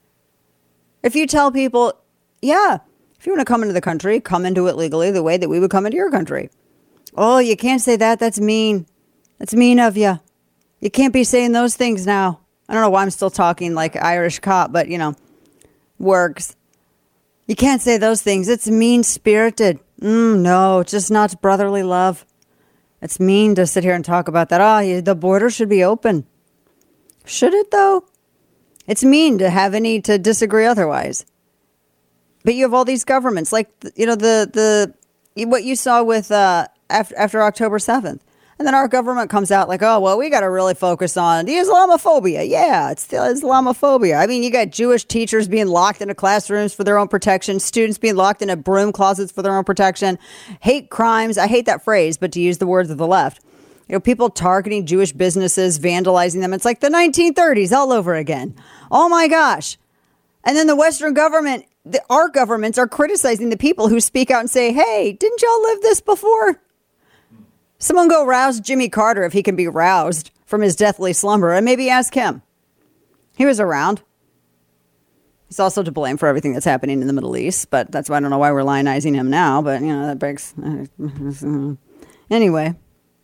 If you tell people, yeah, if you want to come into the country, come into it legally the way that we would come into your country. Oh, you can't say that. That's mean. That's mean of you. You can't be saying those things now. I don't know why I'm still talking like Irish cop, but, you know, works. You can't say those things. It's mean-spirited. Mm, no, it's just not brotherly love. It's mean to sit here and talk about that. Oh, the border should be open. Should it, though? It's mean to have any to disagree otherwise. But you have all these governments, like, you know, the the what you saw with uh, after, after October seventh. And then our government comes out like, oh, well, we got to really focus on the Islamophobia. Yeah, it's the Islamophobia. I mean, you got Jewish teachers being locked into classrooms for their own protection, students being locked into broom closets for their own protection, hate crimes. I hate that phrase, but to use the words of the left, you know, people targeting Jewish businesses, vandalizing them. It's like the nineteen thirties all over again. Oh, my gosh. And then the Western government, the, our governments are criticizing the people who speak out and say, hey, didn't y'all live this before? Someone go rouse Jimmy Carter if he can be roused from his deathly slumber and maybe ask him. He was around. He's also to blame for everything that's happening in the Middle East, but that's why I don't know why we're lionizing him now, but, you know, that breaks. Anyway,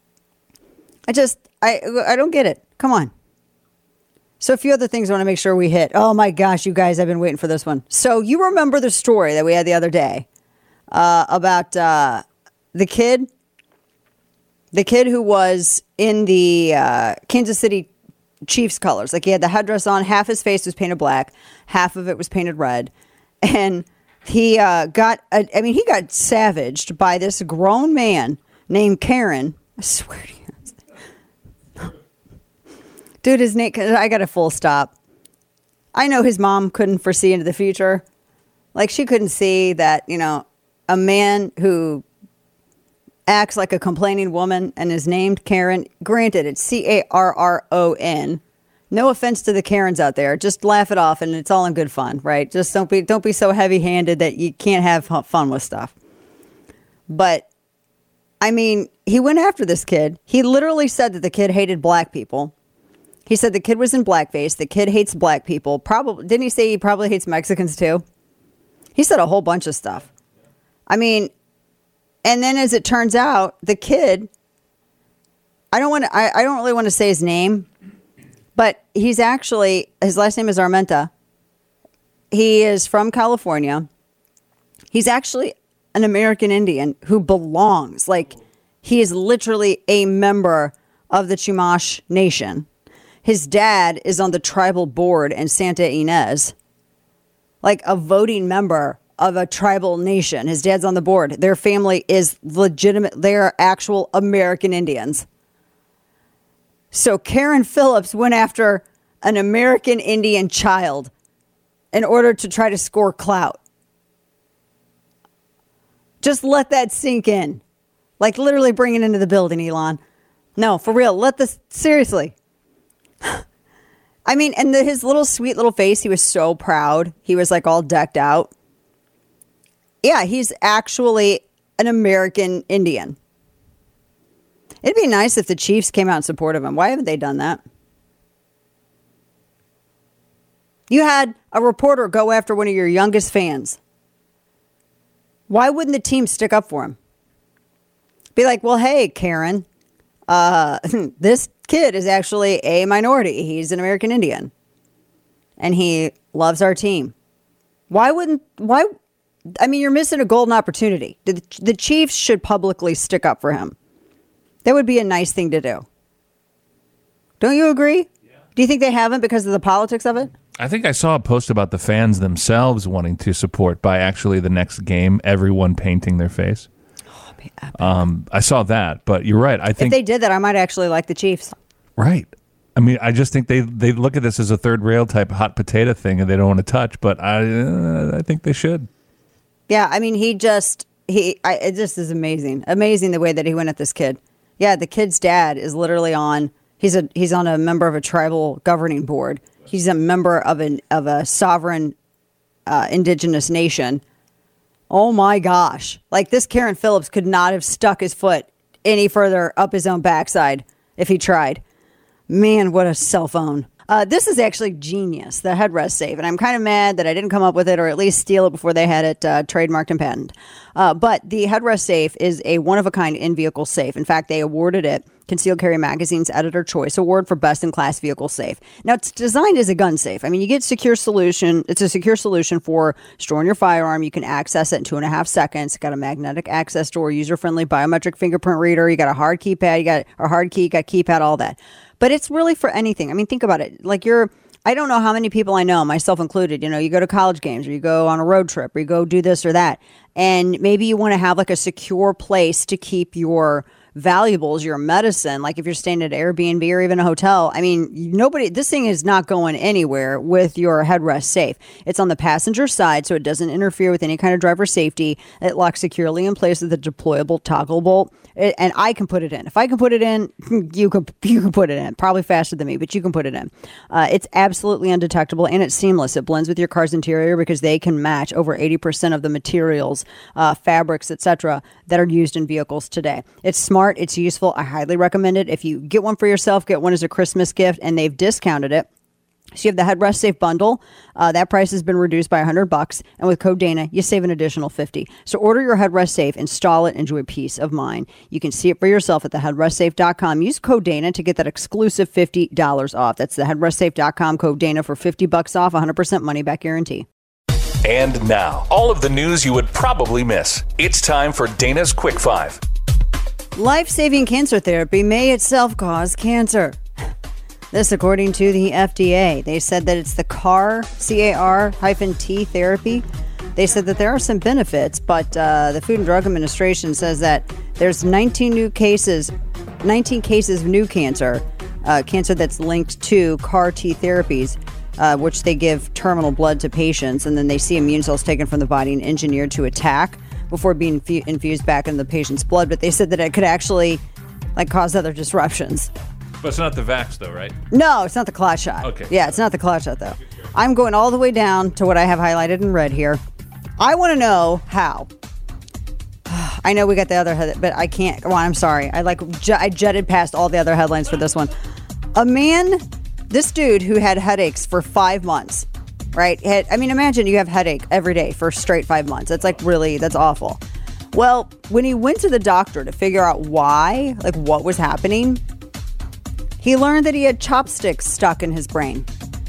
I just, I, I don't get it. Come on. So a few other things I want to make sure we hit. Oh, my gosh, you guys, I've been waiting for this one. So you remember the story that we had the other day uh, about uh, the kid The kid who was in the uh, Kansas City Chiefs colors. Like, he had the headdress on. Half his face was painted black. Half of it was painted red. And he uh, got, a, I mean, he got savaged by this grown man named Karen. I swear to you. Dude, his name, I got a full stop. I know his mom couldn't foresee into the future. Like, she couldn't see that, you know, a man who acts like a complaining woman and is named Karen. Granted, it's C A R R O N. No offense to the Karens out there. Just laugh it off, and it's all in good fun, right? Just don't be don't be so heavy-handed that you can't have fun with stuff. But, I mean, he went after this kid. He literally said that the kid hated black people. He said the kid was in blackface. The kid hates black people. Probably didn't he say he probably hates Mexicans too? He said a whole bunch of stuff. I mean, and then as it turns out, the kid, I don't want to, I, I don't really want to say his name, but he's actually, his last name is Armenta. He is from California. He's actually an American Indian who belongs, like, he is literally a member of the Chumash Nation. His dad is on the tribal board in Santa Ynez, like a voting member of a tribal nation. His dad's on the board. Their family is legitimate. They are actual American Indians. So Karen Phillips went after an American Indian child in order to try to score clout. Just let that sink in. Like, literally bring it into the building, Elon. No, for real. Let this, seriously. I mean, and the, his little sweet little face, he was so proud. He was like all decked out. Yeah, he's actually an American Indian. It'd be nice if the Chiefs came out in support of him. Why haven't they done that? You had a reporter go after one of your youngest fans. Why wouldn't the team stick up for him? Be like, well, hey, Karen, uh, this kid is actually a minority. He's an American Indian. And he loves our team. Why wouldn't, why, I mean, you're missing a golden opportunity. The, the Chiefs should publicly stick up for him. That would be a nice thing to do. Don't you agree? Yeah. Do you think they haven't because of the politics of it? I think I saw a post about the fans themselves wanting to support by actually the next game, everyone painting their face. Oh, um, I saw that, but you're right. I think if they did that, I might actually like the Chiefs. Right. I mean, I just think they, they look at this as a third rail type hot potato thing and they don't want to touch, but I uh, I think they should. Yeah, I mean, he just, he, I, it just is amazing. Amazing the way that he went at this kid. Yeah, the kid's dad is literally on, he's a he's on a member of a tribal governing board. He's a member of an of a sovereign uh, indigenous nation. Oh my gosh. Like, this Karen Phillips could not have stuck his foot any further up his own backside if he tried. Man, what a cell phone. Uh, this is actually genius, the headrest safe. And I'm kind of mad that I didn't come up with it or at least steal it before they had it uh, trademarked and patented. Uh, but the headrest safe is a one-of-a-kind in-vehicle safe. In fact, they awarded it Concealed Carry Magazine's Editor Choice Award for Best in Class Vehicle Safe. Now, it's designed as a gun safe. I mean, you get secure solution. It's a secure solution for storing your firearm. You can access it in two and a half seconds. It's got a magnetic access door, user-friendly biometric fingerprint reader. You got a hard keypad. You got a hard key. You got keypad, all that. But it's really for anything. I mean, think about it. Like, you're, I don't know how many people I know, myself included, you know, you go to college games or you go on a road trip or you go do this or that. And maybe you want to have like a secure place to keep your valuables, your medicine, like if you're staying at an Airbnb or even a hotel. I mean, nobody, this thing is not going anywhere with your headrest safe. It's on the passenger side, so it doesn't interfere with any kind of driver safety. It locks securely in place with a deployable toggle bolt. It, and I can put it in. If I can put it in, you can you can put it in. Probably faster than me, but you can put it in. Uh, it's absolutely undetectable and it's seamless. It blends with your car's interior because they can match over eighty percent of the materials, uh, fabrics, et cetera that are used in vehicles today. It's smart. It's useful. I highly recommend it. If you get one for yourself, get one as a Christmas gift, and they've discounted it. So you have the headrest safe bundle. Uh, that price has been reduced by one hundred bucks. And with code Dana, you save an additional fifty. So order your headrest safe, install it, enjoy peace of mind. You can see it for yourself at the headrest safe dot com. Use code Dana to get that exclusive fifty dollars off. That's the headrest safe dot com, code Dana for fifty bucks off, one hundred percent money back guarantee. And now, all of the news you would probably miss. It's time for Dana's Quick Five. Life-saving cancer therapy may itself cause cancer. This, according to the F D A. They said that it's the C A R, C A R hyphen T therapy. They said that there are some benefits, but uh, the Food and Drug Administration says that There's nineteen new cases, nineteen cases of new cancer, uh, cancer that's linked to C A R T therapies, uh, which they give terminal blood to patients, and then they see immune cells taken from the body and engineered to attack before being infu- infused back into the patient's blood. But they said that it could actually like cause other disruptions. But it's not the vax, though, right? No, it's not the clot shot. Okay. Yeah, it's not the clot shot, though. I'm going all the way down to what I have highlighted in red here. I want to know how. I know we got the other head, but I can't. Well, I'm sorry. I like j- I jetted past all the other headlines for this one. A man, this dude who had headaches for five months, right? Had, I mean, imagine you have headache every day for straight five months. That's like really, that's awful. Well, when he went to the doctor to figure out why, like what was happening, he learned that he had chopsticks stuck in his brain.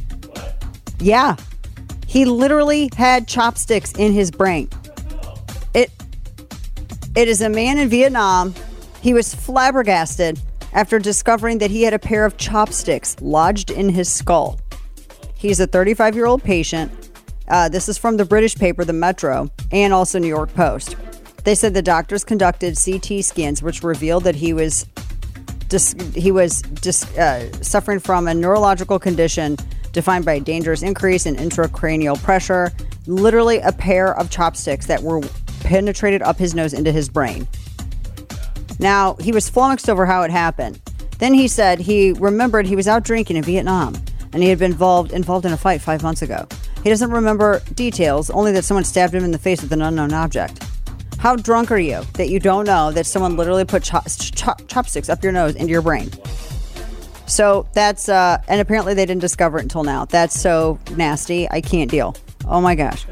Yeah. He literally had chopsticks in his brain. It It is a man in Vietnam. He was flabbergasted after discovering that he had a pair of chopsticks lodged in his skull. He's a thirty-five-year-old patient. Uh, this is from the British paper, The Metro, and also New York Post. They said the doctors conducted C T scans, which revealed that he was dis- he was dis- uh, suffering from a neurological condition defined by a dangerous increase in intracranial pressure. Literally a pair of chopsticks that were penetrated up his nose into his brain. Now, he was flummoxed over how it happened. Then he said he remembered he was out drinking in Vietnam and he had been involved involved in a fight five months ago. He doesn't remember details, only that someone stabbed him in the face with an unknown object. How drunk are you that you don't know that someone literally put chop, chop, chopsticks up your nose into your brain? So that's, uh, and apparently they didn't discover it until now. That's so nasty. I can't deal. Oh my gosh.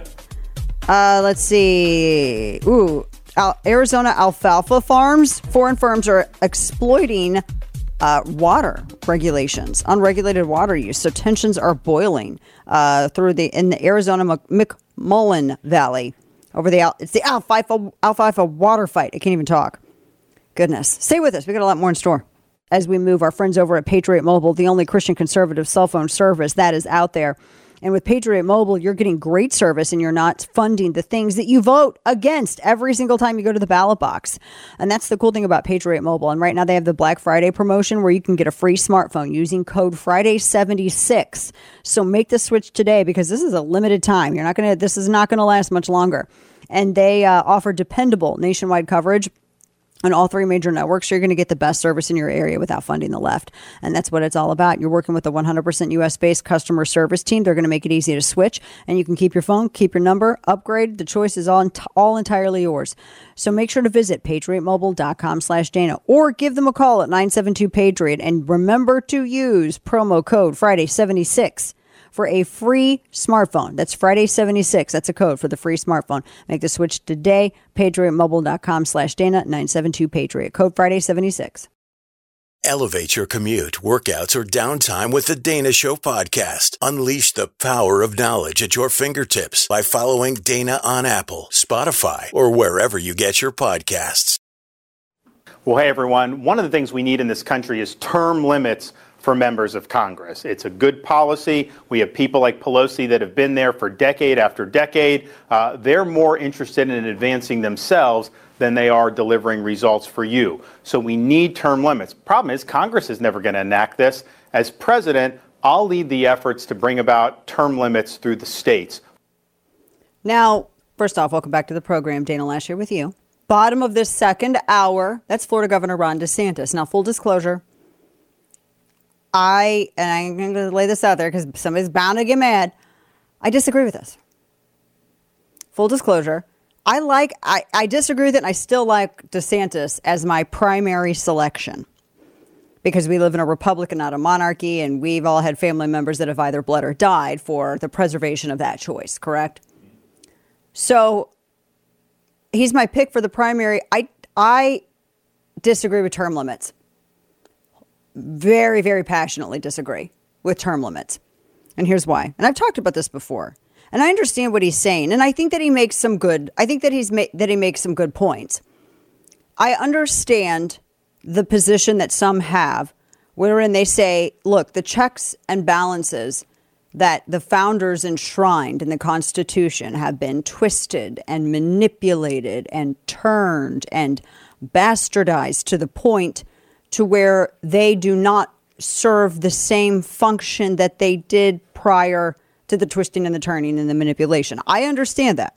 Uh, let's see. Ooh, Al- Arizona alfalfa farms. Foreign firms are exploiting uh, water regulations, unregulated water use. So tensions are boiling uh, through the in the Arizona McMullen Valley over the al- it's the alfalfa alfalfa water fight. I can't even talk. Goodness, stay with us. We got a lot more in store as we move. Our friends over at Patriot Mobile, the only Christian conservative cell phone service that is out there. And with Patriot Mobile, you're getting great service and you're not funding the things that you vote against every single time you go to the ballot box. And that's the cool thing about Patriot Mobile. And right now they have the Black Friday promotion where you can get a free smartphone using code Friday seventy-six. So make the switch today because this is a limited time. You're not going to, this is not going to last much longer. And they uh, offer dependable nationwide coverage on all three major networks. So you're going to get the best service in your area without funding the left. And that's what it's all about. You're working with a one hundred percent U S-based customer service team. They're going to make it easy to switch. And you can keep your phone, keep your number, upgrade. The choice is all, all entirely yours. So make sure to visit patriotmobile.com slash Dana or give them a call at nine seven two Patriot. And remember to use promo code Friday seventy-six for a free smartphone. That's Friday seventy-six. That's a code for the free smartphone. Make the switch today. patriotmobile.com slash Dana, nine seven two Patriot. Code Friday seventy-six. Elevate your commute, workouts, or downtime with the Dana Show podcast. Unleash the power of knowledge at your fingertips by following Dana on Apple, Spotify, or wherever you get your podcasts. Well, hey, everyone. One of the things we need in this country is term limits for members of Congress. It's a good policy. We have people like Pelosi that have been there for decade after decade. Uh, they're more interested in advancing themselves than they are delivering results for you. So we need term limits. Problem is, Congress is never going to enact this. As president, I'll lead the efforts to bring about term limits through the states. Now, first off, welcome back to the program. Dana Loesch here with you. Bottom of this second hour, that's Florida Governor Ron DeSantis. Now, full disclosure, I, and I'm going to lay this out there because somebody's bound to get mad. I disagree with this. Full disclosure, I like, I, I disagree with it, and I still like DeSantis as my primary selection because we live in a republic and not a monarchy, and we've all had family members that have either bled or died for the preservation of that choice, correct? So he's my pick for the primary. I, I disagree with term limits. Very, very passionately disagree with term limits. And here's why. And I've talked about this before. And I understand what he's saying. And I think that he makes some good, I think that he's ma- that he makes some good points. I understand the position that some have wherein they say, look, the checks and balances that the founders enshrined in the Constitution have been twisted and manipulated and turned and bastardized to the point to where they do not serve the same function that they did prior to the twisting and the turning and the manipulation. I understand that.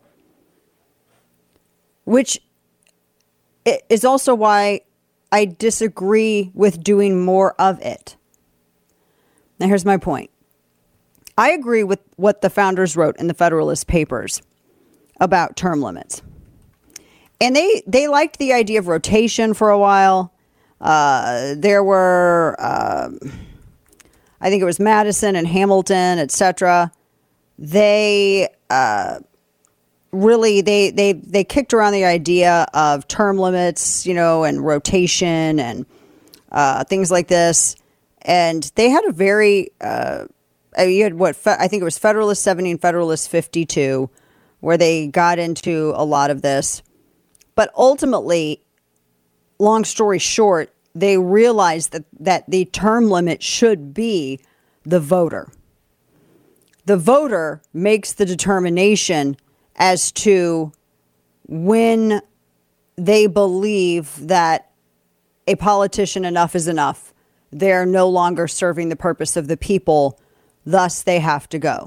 Which is also why I disagree with doing more of it. Now, here's my point. I agree with what the founders wrote in the Federalist Papers about term limits. And they, they liked the idea of rotation for a while. Uh, there were, uh, I think it was Madison and Hamilton, et cetera. They uh, really, they, they, they kicked around the idea of term limits, you know, and rotation and uh, things like this. And they had a very, uh, you had what, I think it was Federalist seventy and Federalist fifty-two, where they got into a lot of this. But ultimately, long story short, they realized that, that the term limit should be the voter. The voter makes the determination as to when they believe that a politician enough is enough. They're no longer serving the purpose of the people, thus they have to go.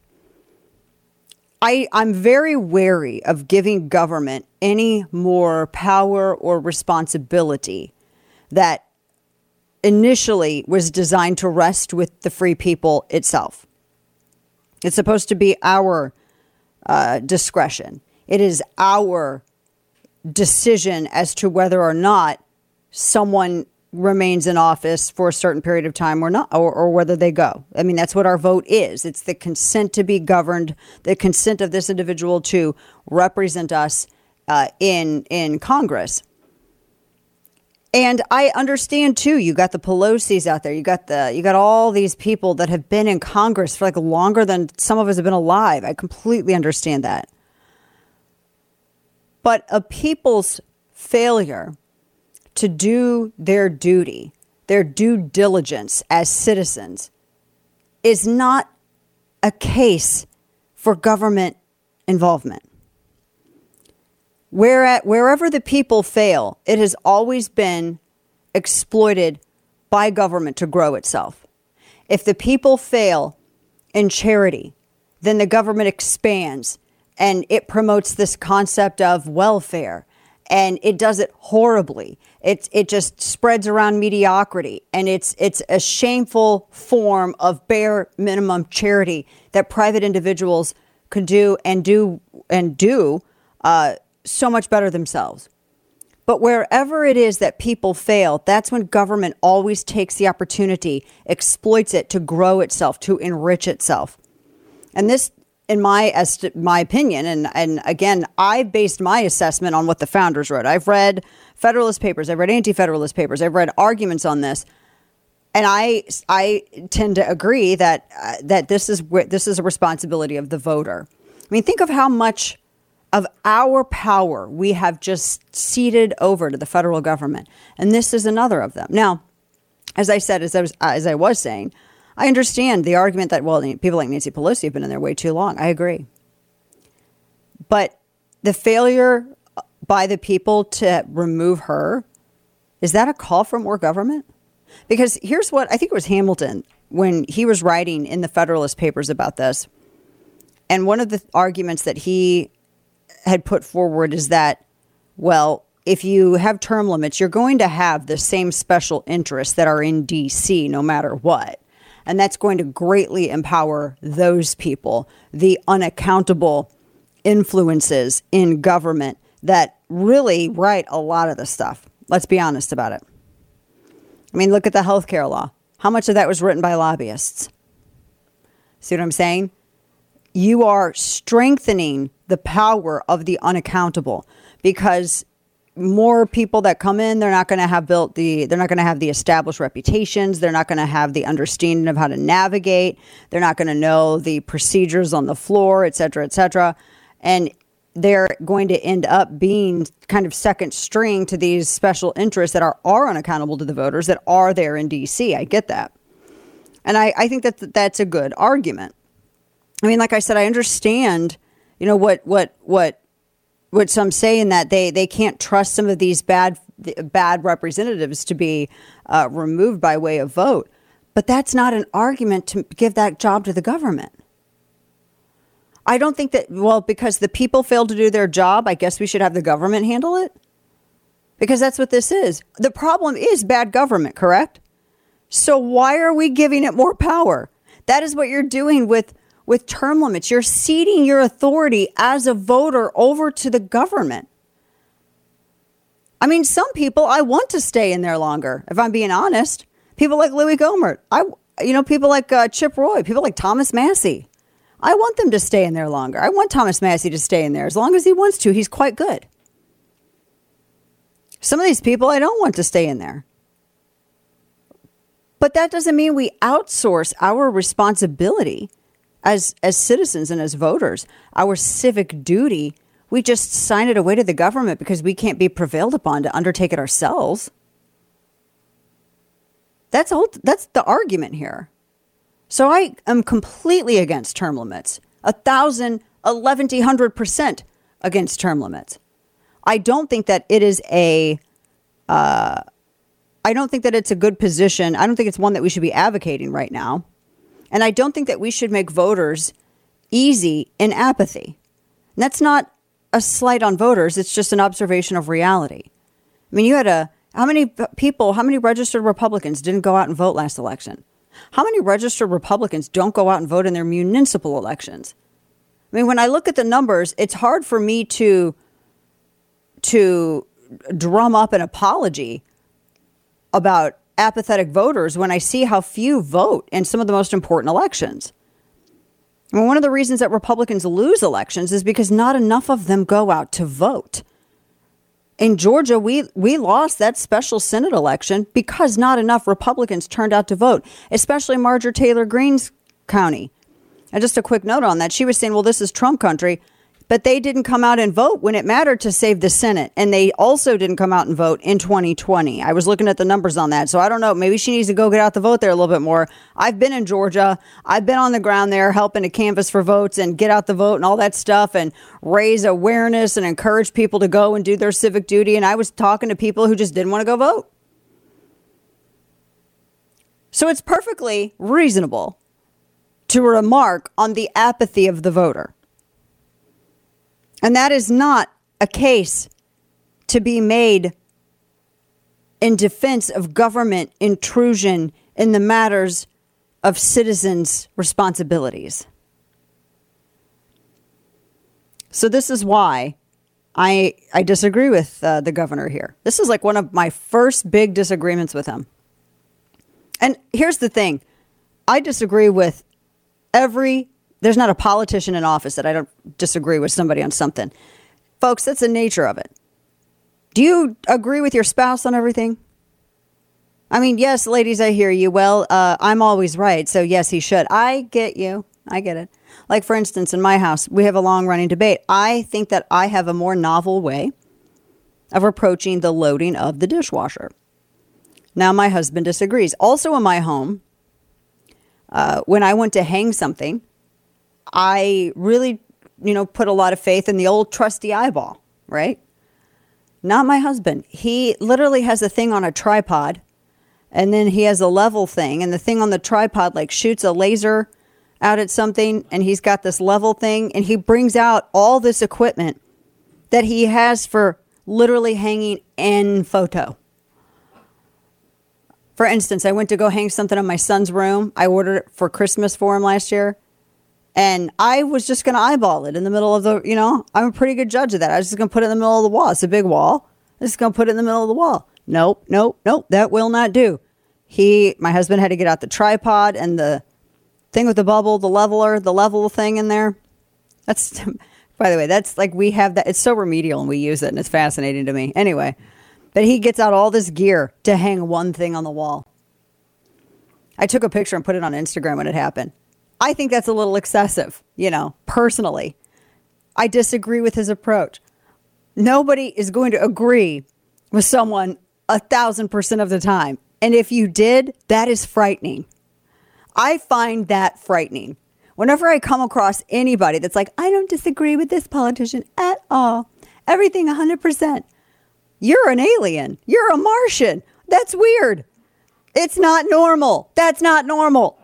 I, I'm very wary of giving government any more power or responsibility that initially was designed to rest with the free people itself. It's supposed to be our uh, discretion. It is our decision as to whether or not someone remains in office for a certain period of time or not, or, or whether they go. I mean, that's what our vote is. It's the consent to be governed, the consent of this individual to represent us uh, in in Congress. And I understand too. You got the Pelosi's out there. You got the you got all these people that have been in Congress for like longer than some of us have been alive. I completely understand that. But a people's failure to do their duty, their due diligence as citizens, is not a case for government involvement. Where at, wherever the people fail, it has always been exploited by government to grow itself. If the people fail in charity, then the government expands and it promotes this concept of welfare. And it does it horribly. It it just spreads around mediocrity, and it's it's a shameful form of bare minimum charity that private individuals could do and do and do uh, so much better themselves. But wherever it is that people fail, that's when government always takes the opportunity, exploits it to grow itself, to enrich itself. And this, in my esti- my opinion, and, and again, I based my assessment on what the founders wrote. I've read Federalist Papers, I've read Anti-Federalist Papers, I've read arguments on this, and I I tend to agree that uh, that this is wh- this is a responsibility of the voter. I mean, think of how much of our power we have just ceded over to the federal government, and this is another of them. Now, as I said, as I was as I was saying, I understand the argument that, well, people like Nancy Pelosi have been in there way too long. I agree. But the failure by the people to remove her, is that a call for more government? Because here's what, I think it was Hamilton, when he was writing in the Federalist Papers about this, and one of the arguments that he had put forward is that, well, if you have term limits, you're going to have the same special interests that are in D C no matter what. And that's going to greatly empower those people, the unaccountable influences in government that really write a lot of the stuff. Let's be honest about it. I mean, look at the healthcare law. How much of that was written by lobbyists? See what I'm saying? You are strengthening the power of the unaccountable, because more people that come in, they're not going to have built the, they're not going to have the established reputations. They're not going to have the understanding of how to navigate. They're not going to know the procedures on the floor, et cetera, et cetera. And they're going to end up being kind of second string to these special interests that are, are unaccountable to the voters that are there in D C. I get that. And I, I think that that's a good argument. I mean, like I said, I understand, you know, what, what, what, what some say in that they, they can't trust some of these bad bad representatives to be uh, removed by way of vote. But that's not an argument to give that job to the government. I don't think that, well, because the people failed to do their job, I guess we should have the government handle it. Because that's what this is. The problem is bad government, correct? So why are we giving it more power? That is what you're doing with, with term limits. You're ceding your authority as a voter over to the government. I mean, some people, I want to stay in there longer, if I'm being honest. People like Louis Gohmert, I, you know, people like uh, Chip Roy, people like Thomas Massie. I want them to stay in there longer. I want Thomas Massie to stay in there as long as he wants to. He's quite good. Some of these people I don't want to stay in there. But that doesn't mean we outsource our responsibility as, as citizens and as voters, our civic duty. We just sign it away to the government because we can't be prevailed upon to undertake it ourselves. That's all, that's the argument here. So I am completely against term limits. A thousand, eleven hundred percent against term limits. I don't think that it is a, uh, I don't think that it's a good position. I don't think it's one that we should be advocating right now. And I don't think that we should make voters easy in apathy. And that's not a slight on voters. It's just an observation of reality. I mean, you had a, how many people, how many registered Republicans didn't go out and vote last election? How many registered Republicans don't go out and vote in their municipal elections? I mean, when I look at the numbers, it's hard for me to to drum up an apology about apathetic voters when I see how few vote in some of the most important elections. I mean, one of the reasons that Republicans lose elections is because not enough of them go out to vote. In Georgia, we, we lost that special Senate election because not enough Republicans turned out to vote, especially Marjorie Taylor Greene's county. And just a quick note on that. She was saying, well, this is Trump country, but they didn't come out and vote when it mattered to save the Senate. And they also didn't come out and vote in twenty twenty. I was looking at the numbers on that. So I don't know. Maybe she needs to go get out the vote there a little bit more. I've been in Georgia. I've been on the ground there helping to canvass for votes and get out the vote and all that stuff and raise awareness and encourage people to go and do their civic duty. And I was talking to people who just didn't want to go vote. So it's perfectly reasonable to remark on the apathy of the voter. And that is not a case to be made in defense of government intrusion in the matters of citizens' responsibilities. So this is why I I disagree with uh, the governor here. This is like one of my first big disagreements with him. And here's the thing. I disagree with every, there's not a politician in office that I don't disagree with somebody on something. Folks, that's the nature of it. Do you agree with your spouse on everything? I mean, yes, ladies, I hear you. Well, uh, I'm always right. So yes, he should. I get you. I get it. Like, for instance, in my house, we have a long running debate. I think that I have a more novel way of approaching the loading of the dishwasher. Now, my husband disagrees. Also in my home, uh, when I went to hang something, I really, you know, put a lot of faith in the old trusty eyeball, right? Not my husband. He literally has a thing on a tripod, and then he has a level thing, and the thing on the tripod like shoots a laser out at something, and he's got this level thing, and he brings out all this equipment that he has for literally hanging in photo. For instance, I went to go hang something in my son's room. I ordered it for Christmas for him last year. And I was just going to eyeball it in the middle of the, you know, I'm a pretty good judge of that. I was just going to put it in the middle of the wall. It's a big wall. I'm just going to put it in the middle of the wall. Nope, nope, nope. That will not do. He, my husband had to get out the tripod and the thing with the bubble, the leveler, the level thing in there. That's, by the way, that's like we have that. It's so remedial and we use it and it's fascinating to me. Anyway, but he gets out all this gear to hang one thing on the wall. I took a picture and put it on Instagram when it happened. I think that's a little excessive, you know, personally. I disagree with his approach. Nobody is going to agree with someone a thousand percent of the time. And if you did, that is frightening. I find that frightening. Whenever I come across anybody that's like, I don't disagree with this politician at all. Everything one hundred percent. You're an alien. You're a Martian. That's weird. It's not normal. That's not normal.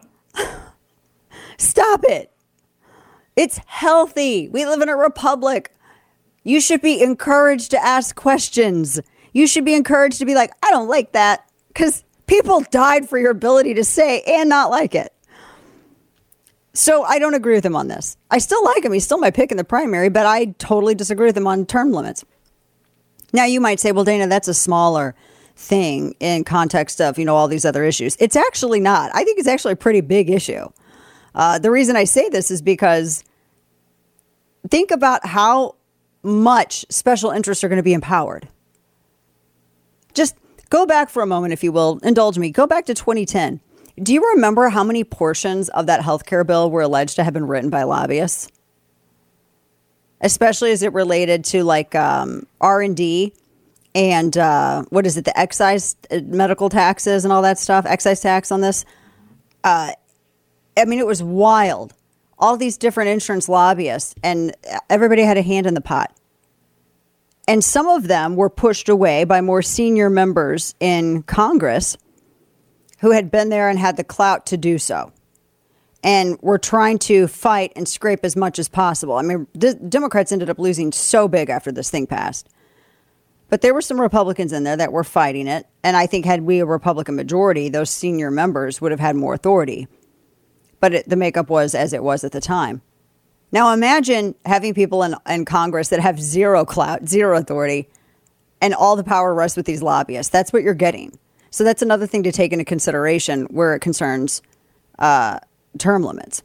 Stop it. It's healthy. We live in a republic. You should be encouraged to ask questions. You should be encouraged to be like, I don't like that. Because people died for your ability to say and not like it. So I don't agree with him on this. I still like him. He's still my pick in the primary, but I totally disagree with him on term limits. Now, you might say, well, Dana, that's a smaller thing in context of, you know, all these other issues. It's actually not. I think it's actually a pretty big issue. Uh, the reason I say this is because think about how much special interests are going to be empowered. Just go back for a moment, if you will. Indulge me. Go back to twenty ten. Do you remember how many portions of that healthcare bill were alleged to have been written by lobbyists? Especially as it related to like um, R and D and uh, what is it, the excise uh, medical taxes and all that stuff, excise tax on this. Uh, I mean, it was wild. All these different insurance lobbyists and everybody had a hand in the pot. And some of them were pushed away by more senior members in Congress who had been there and had the clout to do so. And were trying to fight and scrape as much as possible. I mean, the Democrats ended up losing so big after this thing passed. But there were some Republicans in there that were fighting it. And I think had we a Republican majority, those senior members would have had more authority. But it, the makeup was as it was at the time. Now imagine having people in, in Congress that have zero clout, zero authority, and all the power rests with these lobbyists. That's what you're getting. So that's another thing to take into consideration where it concerns uh, term limits.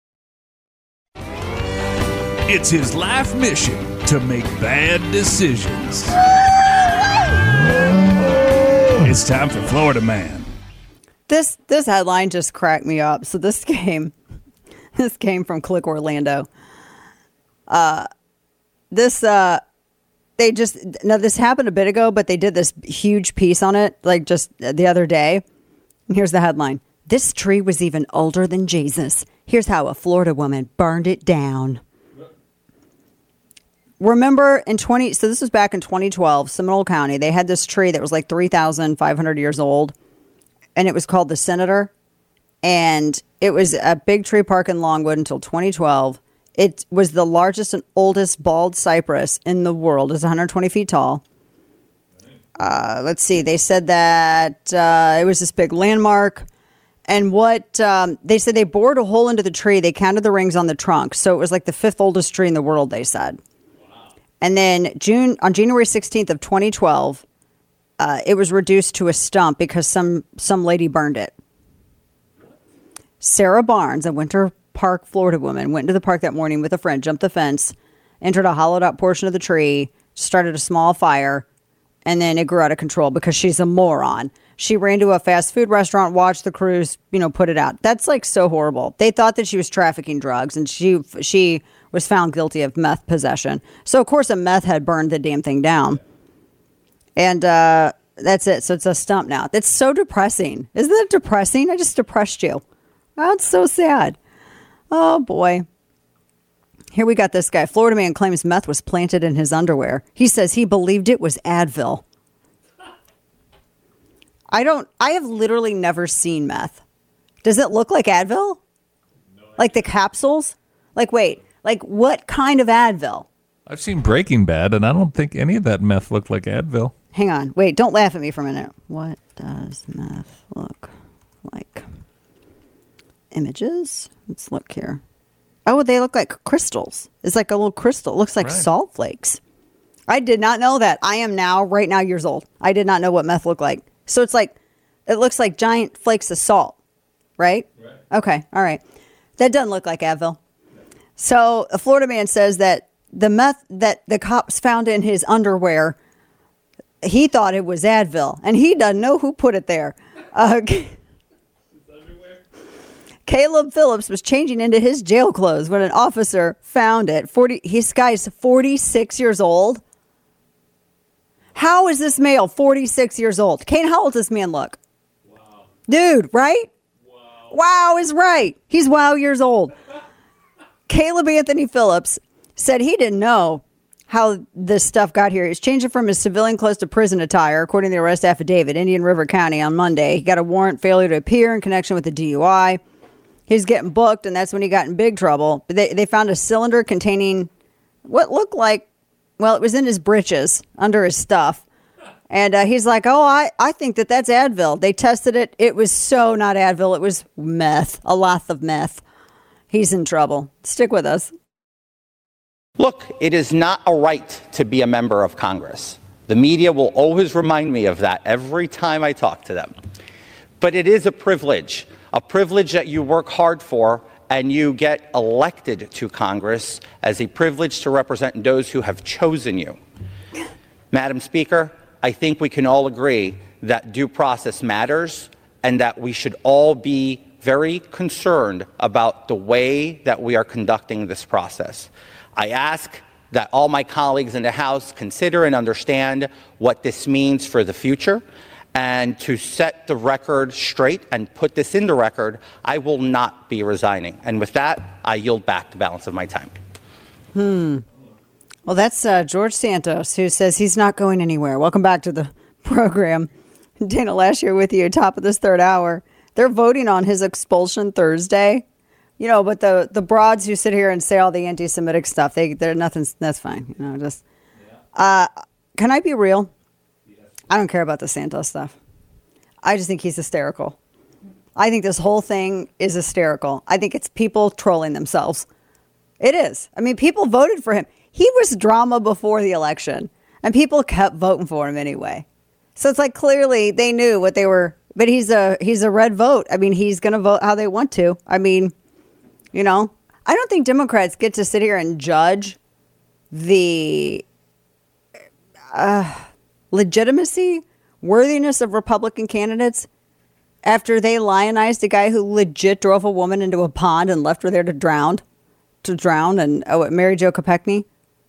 It's his life mission to make bad decisions. It's time for Florida Man. This this headline just cracked me up. So this came this came from Click Orlando. Uh, this uh, they just now this happened a bit ago, but they did this huge piece on it like just the other day. And here's the headline: this tree was even older than Jesus. Here's how a Florida woman burned it down. Remember in twenty so this was back in twenty twelve, Seminole County. They had this tree that was like three thousand five hundred years old. And it was called the Senator. And it was a big tree park in Longwood until twenty twelve. It was the largest and oldest bald cypress in the world. It's one hundred twenty feet tall. Uh, let's see. They said that uh, it was this big landmark. And what um, they said, they bored a hole into the tree. They counted the rings on the trunk. So it was like the fifth oldest tree in the world, they said. Wow. And then June on January sixteenth of twenty twelve, Uh, it was reduced to a stump because some some lady burned it. Sarah Barnes, a Winter Park, Florida woman, went into the park that morning with a friend, jumped the fence, entered a hollowed out portion of the tree, started a small fire, and then it grew out of control because she's a moron. She ran to a fast food restaurant, watched the crews, you know, put it out. That's like so horrible. They thought that she was trafficking drugs, and she she was found guilty of meth possession. So, of course, a meth head burned the damn thing down. And uh, that's it. So it's a stump now. That's so depressing. Isn't that depressing? I just depressed you. Oh, it's so sad. Oh, boy. Here we got this guy. Florida man claims meth was planted in his underwear. He says he believed it was Advil. I don't, I have literally never seen meth. Does it look like Advil? No, like the capsules? Like, wait, like what kind of Advil? I've seen Breaking Bad, and I don't think any of that meth looked like Advil. Hang on. Wait, don't laugh at me for a minute. What does meth look like? Images? Let's look here. Oh, they look like crystals. It's like a little crystal. It looks like right. Salt flakes. I did not know that. I am now, right now, years old. I did not know what meth looked like. So it's like, it looks like giant flakes of salt, right? Right. Okay, all right. That doesn't look like Advil. So a Florida man says that the meth that the cops found in his underwear, he thought it was Advil, and he doesn't know who put it there. Uh, Caleb Phillips was changing into his jail clothes when an officer found it. Forty, this guy's forty-six years old. How is this male forty-six years old? Kane, how old does this man look? Wow. Dude, right? Wow. Wow is right. He's wow years old. Caleb Anthony Phillips said he didn't know how this stuff got here. He's changing from his civilian clothes to prison attire, according to the arrest affidavit. Indian River County on Monday. He got a warrant failure to appear in connection with the D U I. He's getting booked, and that's when he got in big trouble. But they, they found a cylinder containing what looked like, well, it was in his britches, under his stuff. And uh, he's like, oh, I, I think that that's Advil. They tested it. It was so not Advil. It was meth, a lot of meth. He's in trouble. Stick with us. Look, it is not a right to be a member of Congress. The media will always remind me of that every time I talk to them. But it is a privilege, a privilege that you work hard for, and you get elected to Congress as a privilege to represent those who have chosen you. Madam Speaker, I think we can all agree that due process matters and that we should all be very concerned about the way that we are conducting this process. I ask that all my colleagues in the House consider and understand what this means for the future. And to set the record straight and put this in the record, I will not be resigning. And with that, I yield back the balance of my time. Hmm. Well, that's uh, George Santos, who says he's not going anywhere. Welcome back to the program. Dana Lasher with you, top of this third hour. They're voting on his expulsion Thursday. You know, but the, the broads who sit here and say all the anti-Semitic stuff, they they're nothing. That's fine. You know, just uh, can I be real? I don't care about the Santos stuff. I just think he's hysterical. I think this whole thing is hysterical. I think it's people trolling themselves. It is. I mean, people voted for him. He was drama before the election, and people kept voting for him anyway. So it's like clearly they knew what they were. But he's a he's a red vote. I mean, he's going to vote how they want to. I mean, you know, I don't think Democrats get to sit here and judge the uh, legitimacy, worthiness of Republican candidates after they lionized a guy who legit drove a woman into a pond and left her there to drown, to drown. And oh, Mary Jo Kopechne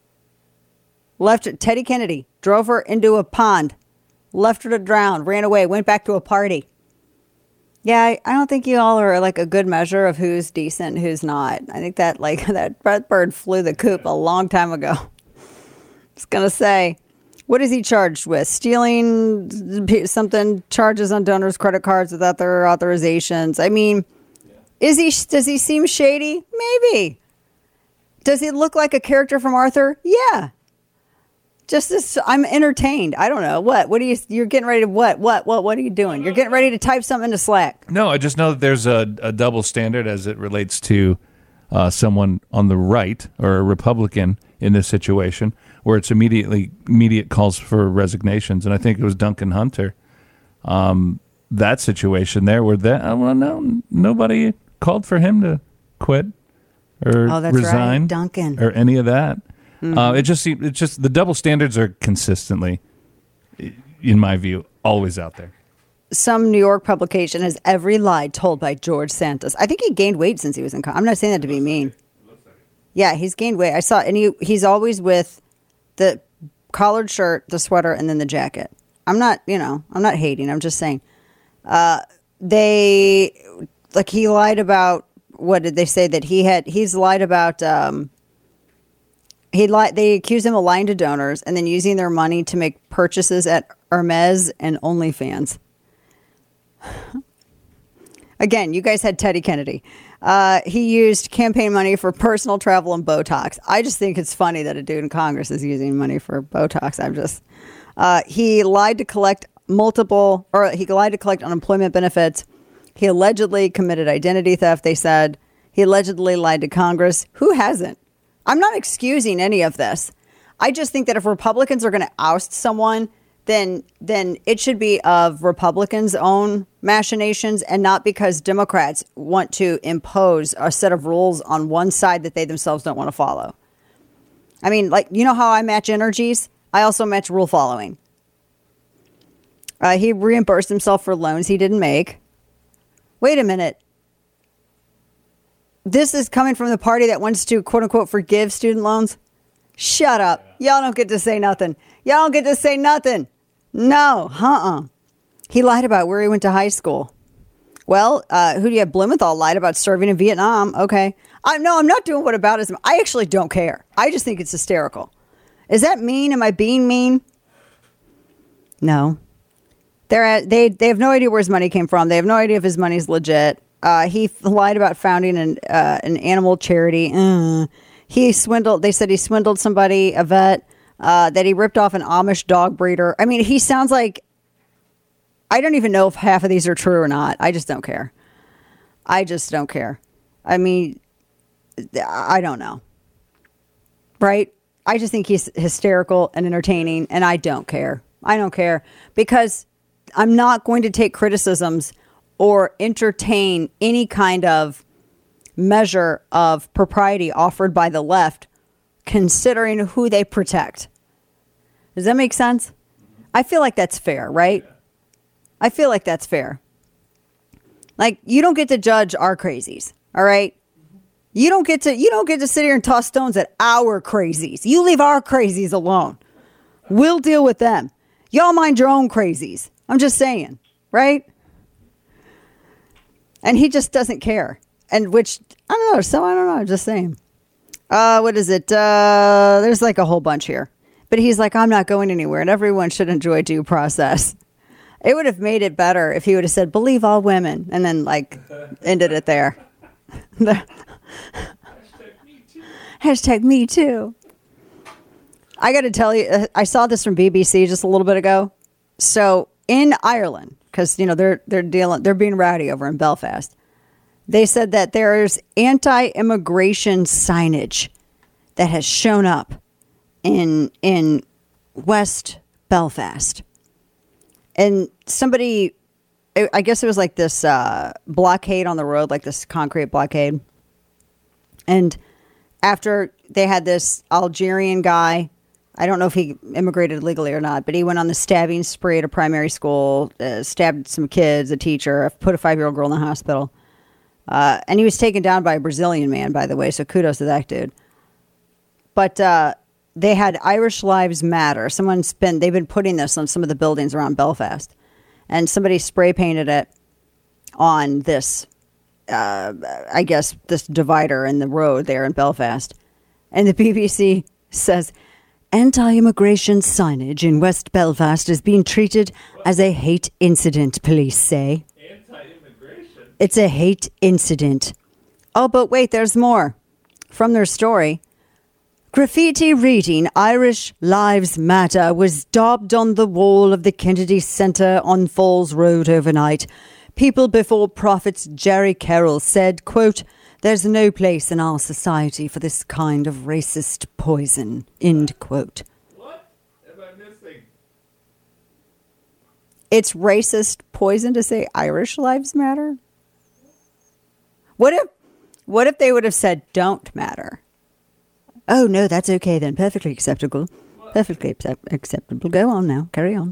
left Teddy Kennedy, drove her into a pond, left her to drown, ran away, went back to a party. Yeah, I, I don't think you all are like a good measure of who's decent and who's not. I think that like that bird flew the coop a long time ago. Just gonna say, what is he charged with? Stealing something, charges on donors' credit cards without their authorizations. I mean, is he? Does he seem shady? Maybe. Does he look like a character from Arthur? Yeah. Just this, I'm entertained. I don't know. What? What are you, you're getting ready to, what? What? What? What are you doing? You're getting ready to type something into Slack. No, I just know that there's a, a double standard as it relates to uh, someone on the right or a Republican in this situation where it's immediately immediate calls for resignations. And I think it was Duncan Hunter. Um, that situation there where that, uh, well, no, nobody called for him to quit or oh, that's resign right. Duncan. or any of that. Mm-hmm. Uh, it just it's just the double standards are consistently, in my view, always out there. Some New York publication has every lie told by George Santos. I think he gained weight since he was in college. I'm not saying that to be mean. Yeah, he's gained weight. I saw, and he he's always with the collared shirt, the sweater, and then the jacket. I'm not, you know, I'm not hating. I'm just saying, uh, they like he lied about. What did they say that he had? He's lied about. Um, He lied. They accused him of lying to donors and then using their money to make purchases at Hermes and OnlyFans. Again, you guys had Teddy Kennedy. Uh, he used campaign money for personal travel and Botox. I just think it's funny that a dude in Congress is using money for Botox. I'm just. Uh, he lied to collect multiple, or he lied to collect unemployment benefits. He allegedly committed identity theft. They said he allegedly lied to Congress. Who hasn't? I'm not excusing any of this. I just think that if Republicans are going to oust someone, then then it should be of Republicans' own machinations and not because Democrats want to impose a set of rules on one side that they themselves don't want to follow. I mean, like, you know how I match energies? I also match rule following. Uh, he reimbursed himself for loans he didn't make. Wait a minute. This is coming from the party that wants to, quote unquote, forgive student loans. Shut up. Y'all don't get to say nothing. Y'all don't get to say nothing. No. Uh-uh. He lied about where he went to high school. Well, uh, who do you have? Blumenthal lied about serving in Vietnam. Okay. I, no, I'm not doing whataboutism. I actually don't care. I just think it's hysterical. Is that mean? Am I being mean? No. They're at, they they have no idea where his money came from. They have no idea if his money's legit. Uh, he f- lied about founding an uh, an animal charity. Uh, he swindled. They said he swindled somebody, a vet. Uh, that he ripped off an Amish dog breeder. I mean, he sounds like. I don't even know if half of these are true or not. I just don't care. I just don't care. I mean, I don't know. Right? I just think he's hysterical and entertaining, and I don't care. I don't care because I'm not going to take criticisms or entertain any kind of measure of propriety offered by the left, considering who they protect. Does that make sense? I feel like that's fair, right? I feel like that's fair. Like, you don't get to judge our crazies, all right? You don't get to you don't get to sit here and toss stones at our crazies. You leave our crazies alone. We'll deal with them. Y'all mind your own crazies. I'm just saying, right? And he just doesn't care. And which, I don't know, so I don't know, I'm just saying. Uh, what is it? Uh, there's like a whole bunch here. But he's like, I'm not going anywhere, and everyone should enjoy due process. It would have made it better if he would have said, believe all women, and then, like, ended it there. Hashtag me too. Hashtag me too. I got to tell you, I saw this from B B C just a little bit ago. So in Ireland, because, you know, they're they're dealing, they're being rowdy over in Belfast. They said that there's anti-immigration signage that has shown up in in West Belfast. And somebody, I guess it was like this uh, blockade on the road, like this concrete blockade. And after they had this Algerian guy, I don't know if he immigrated legally or not, but he went on the stabbing spree at a primary school, uh, stabbed some kids, a teacher, put a five-year-old girl in the hospital. Uh, and he was taken down by a Brazilian man, by the way, so kudos to that dude. But uh, they had Irish Lives Matter. Someone's been, they've been putting this on some of the buildings around Belfast. And somebody spray painted it on this, uh, I guess, this divider in the road there in Belfast. And the B B C says, anti-immigration signage in West Belfast is being treated as a hate incident, police say. Anti-immigration? It's a hate incident. Oh, but wait, there's more. From their story, graffiti reading Irish Lives Matter was daubed on the wall of the Kennedy Centre on Falls Road overnight. People Before Profits Jerry Carroll said, quote, there's no place in our society for this kind of racist poison, end quote. What am I missing? It's racist poison to say Irish Lives Matter? What if, what if they would have said don't matter? Oh, no, that's okay then. Perfectly acceptable. Perfectly accept- acceptable. Go on now. Carry on.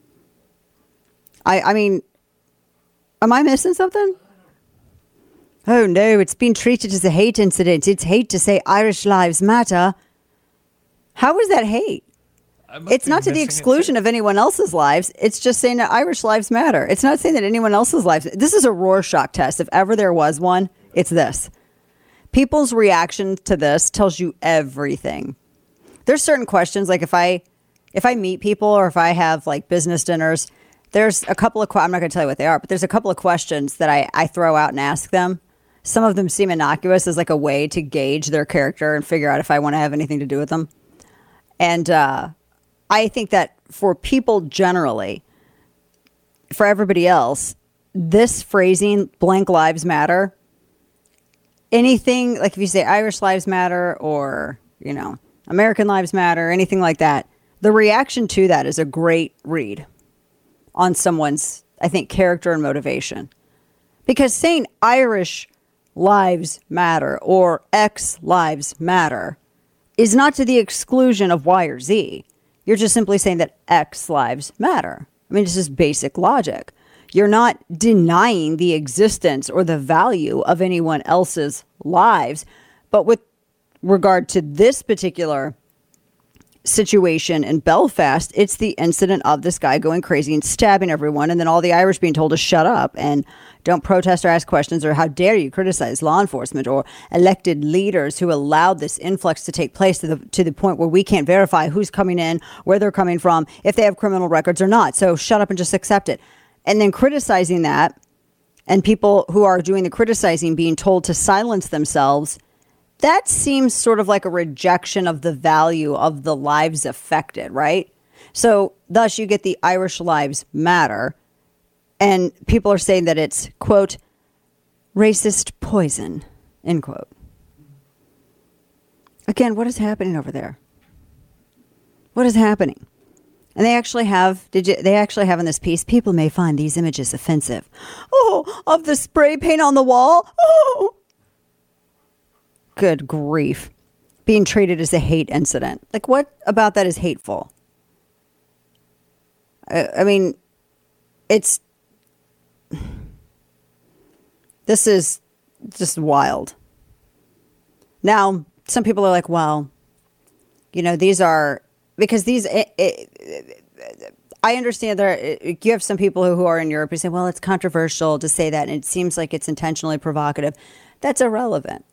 I I mean, am I missing something? Oh, no, it's been treated as a hate incident. It's hate to say Irish Lives Matter. How is that hate? It's not to the exclusion of anyone else's lives. It's just saying that Irish Lives Matter. It's not saying that anyone else's lives. This is a Rorschach test. If ever there was one, it's this. People's reaction to this tells you everything. There's certain questions, like if I if I meet people or if I have like business dinners, there's a couple of, I'm not going to tell you what they are, but there's a couple of questions that I, I throw out and ask them. Some of them seem innocuous as like a way to gauge their character and figure out if I want to have anything to do with them. And uh, I think that for people generally, for everybody else, this phrasing, blank lives matter, anything, like if you say Irish Lives Matter or, you know, American Lives Matter, anything like that, the reaction to that is a great read on someone's, I think, character and motivation. Because saying Irish Lives Matter or X Lives Matter is not to the exclusion of Y or Z. You're just simply saying that X lives matter. I mean, it's just basic logic. You're not denying the existence or the value of anyone else's lives. But with regard to this particular situation in Belfast, it's the incident of this guy going crazy and stabbing everyone, and then all the Irish being told to shut up and don't protest or ask questions, or how dare you criticize law enforcement or elected leaders who allowed this influx to take place to the to the point where we can't verify who's coming in, where they're coming from, if they have criminal records or not. So shut up and just accept it. And then criticizing that, and people who are doing the criticizing being told to silence themselves, that seems sort of like a rejection of the value of the lives affected, right? So thus you get the Irish Lives Matter. And people are saying that it's, quote, racist poison, end quote. Again, what is happening over there? What is happening? And they actually have, did you, they actually have in this piece, people may find these images offensive. Oh, of the spray paint on the wall? Oh, good grief. Being treated as a hate incident. Like, what about that is hateful? I, I mean, it's, this is just wild. Now, some people are like, well, you know, these are, because these, it, it, I understand there, you have some people who, who are in Europe who say, well, it's controversial to say that, and it seems like it's intentionally provocative. That's irrelevant.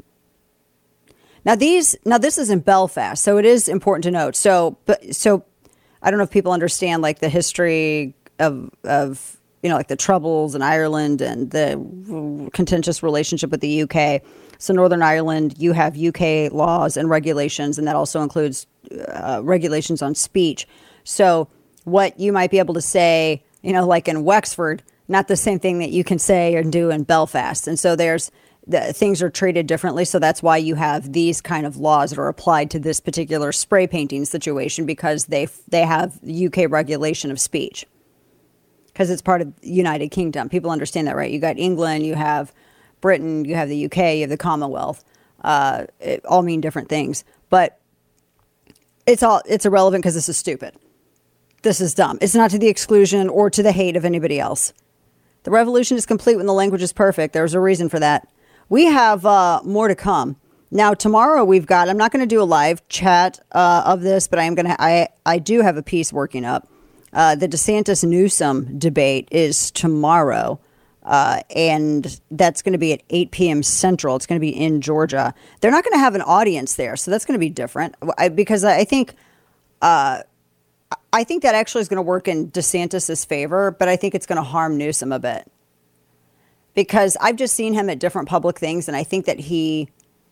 Now these, now this is in Belfast, so it is important to note. So, but so, I don't know if people understand like the history of of you know like the Troubles in Ireland and the contentious relationship with the U K. So Northern Ireland, you have U K laws and regulations, and that also includes uh, regulations on speech. So what you might be able to say, you know, like in Wexford, not the same thing that you can say and do in Belfast, and so there's. The, things are treated differently, so that's why you have these kind of laws that are applied to this particular spray painting situation, because they they have U K regulation of speech, because it's part of the United Kingdom. People understand that, right? You got England, you have Britain, you have the U K, you have the Commonwealth. Uh, it all mean different things, but it's all it's irrelevant because this is stupid. This is dumb. It's not to the exclusion or to the hate of anybody else. The revolution is complete when the language is perfect. There's a reason for that. We have uh, more to come. Now, tomorrow we've got, I'm not going to do a live chat uh, of this, but I am going to, I, I do have a piece working up. Uh, the DeSantis-Newsom debate is tomorrow, uh, and that's going to be at eight p.m. Central. It's going to be in Georgia. They're not going to have an audience there, so that's going to be different, I, because I think, uh, I think that actually is going to work in DeSantis's favor, but I think it's going to harm Newsom a bit. Because I've just seen him at different public things, and I think that he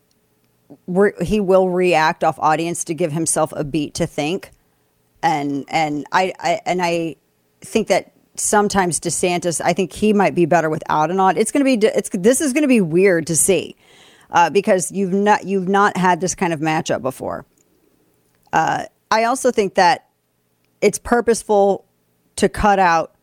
re- he will react off audience to give himself a beat to think, and and I, I and I think that sometimes DeSantis, I think he might be better without an audience. It's going to be it's this is going to be weird to see uh, because you've not you've not had this kind of matchup before. Uh, I also think that it's purposeful to cut out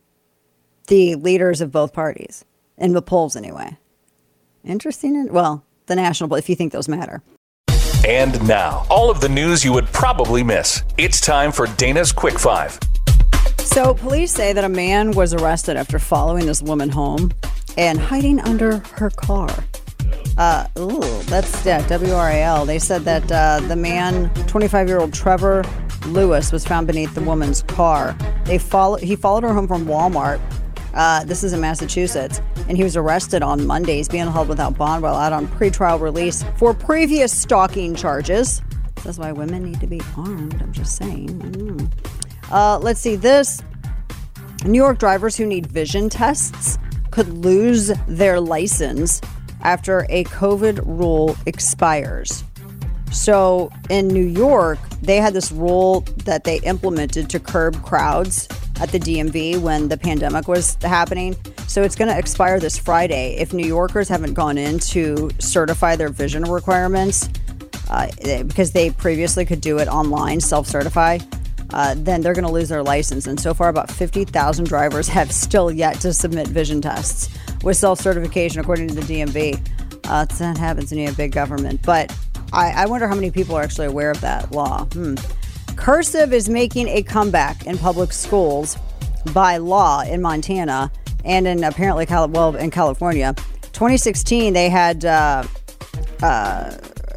the leaders of both parties. In the polls, anyway. Interesting. Well, the national, if you think those matter. And now, all of the news you would probably miss. It's time for Dana's Quick Five. So, police say that a man was arrested after following this woman home and hiding under her car. Uh, ooh, that's yeah, W R A L. They said that uh, the man, twenty-five-year-old Trevor Lewis, was found beneath the woman's car. They follow, he followed her home from Walmart. Uh, this is in Massachusetts, and he was arrested on Monday. He's being held without bond while out on pretrial release for previous stalking charges. That's why women need to be armed. I'm just saying. Mm. Uh, let's see this. New York drivers who need vision tests could lose their license after a COVID rule expires. So in New York, they had this rule that they implemented to curb crowds at the D M V when the pandemic was happening. So it's going to expire this Friday. If New Yorkers haven't gone in to certify their vision requirements, uh, because they previously could do it online, self-certify, uh, then they're going to lose their license. And so far, about fifty thousand drivers have still yet to submit vision tests with self-certification, according to the D M V. Uh, that happens when you have big government. But I, I wonder how many people are actually aware of that law. Hmm. Cursive is making a comeback in public schools by law in Montana and in apparently Cal- well in California. twenty sixteen, they had uh, uh,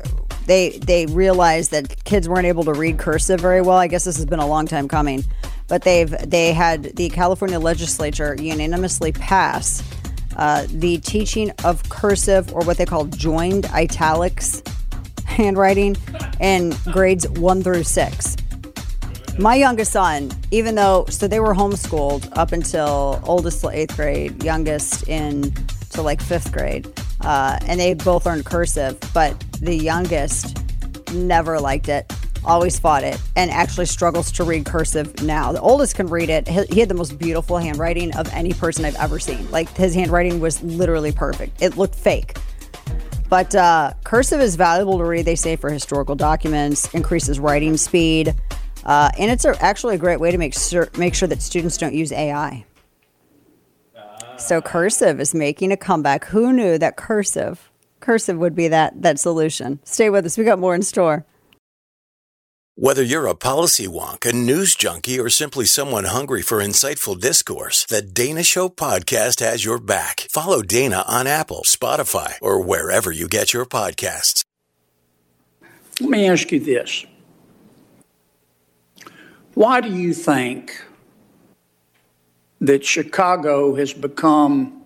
They they realized that kids weren't able to read cursive very well. I guess this has been a long time coming, but they've they had the California legislature unanimously pass uh, the teaching of cursive, or what they call joined italics handwriting, in grades one through six. My youngest son, even though, so they were homeschooled up until oldest till eighth grade, youngest in to like fifth grade, uh, and they both learned cursive, but the youngest never liked it, always fought it, and actually struggles to read cursive now. The oldest can read it. He, he had the most beautiful handwriting of any person I've ever seen. Like, his handwriting was literally perfect. It looked fake. But uh, cursive is valuable to read, they say, for historical documents, increases writing speed. Uh, and it's a, actually a great way to make sure make sure that students don't use A I. So cursive is making a comeback. Who knew that cursive cursive would be that that solution? Stay with us. We got more in store. Whether you're a policy wonk, a news junkie, or simply someone hungry for insightful discourse, the Dana Show podcast has your back. Follow Dana on Apple, Spotify, or wherever you get your podcasts. Let me ask you this. Why do you think that Chicago has become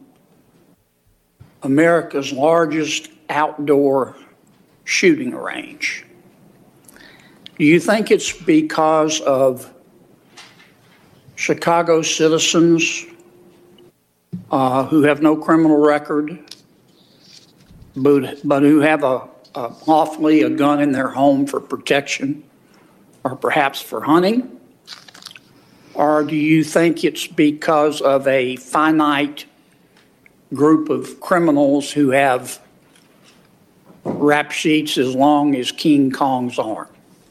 America's largest outdoor shooting range? Do you think it's because of Chicago citizens uh, who have no criminal record, but, but who have a, a lawfully a gun in their home for protection, or perhaps for hunting? Or do you think it's because of a finite group of criminals who have rap sheets as long as King Kong's arm?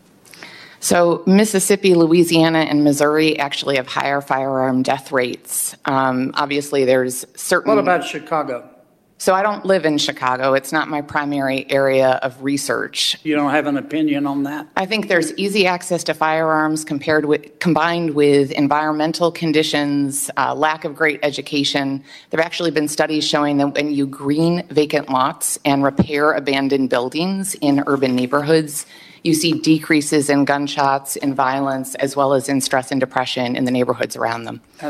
So Mississippi, Louisiana, and Missouri actually have higher firearm death rates. Um, obviously, there's certain... What about Chicago? So I don't live in Chicago. It's not my primary area of research. You don't have an opinion on that? I think there's easy access to firearms compared with, combined with environmental conditions, uh, lack of great education. There have actually been studies showing that when you green vacant lots and repair abandoned buildings in urban neighborhoods, you see decreases in gunshots, in violence, as well as in stress and depression in the neighborhoods around them. Uh,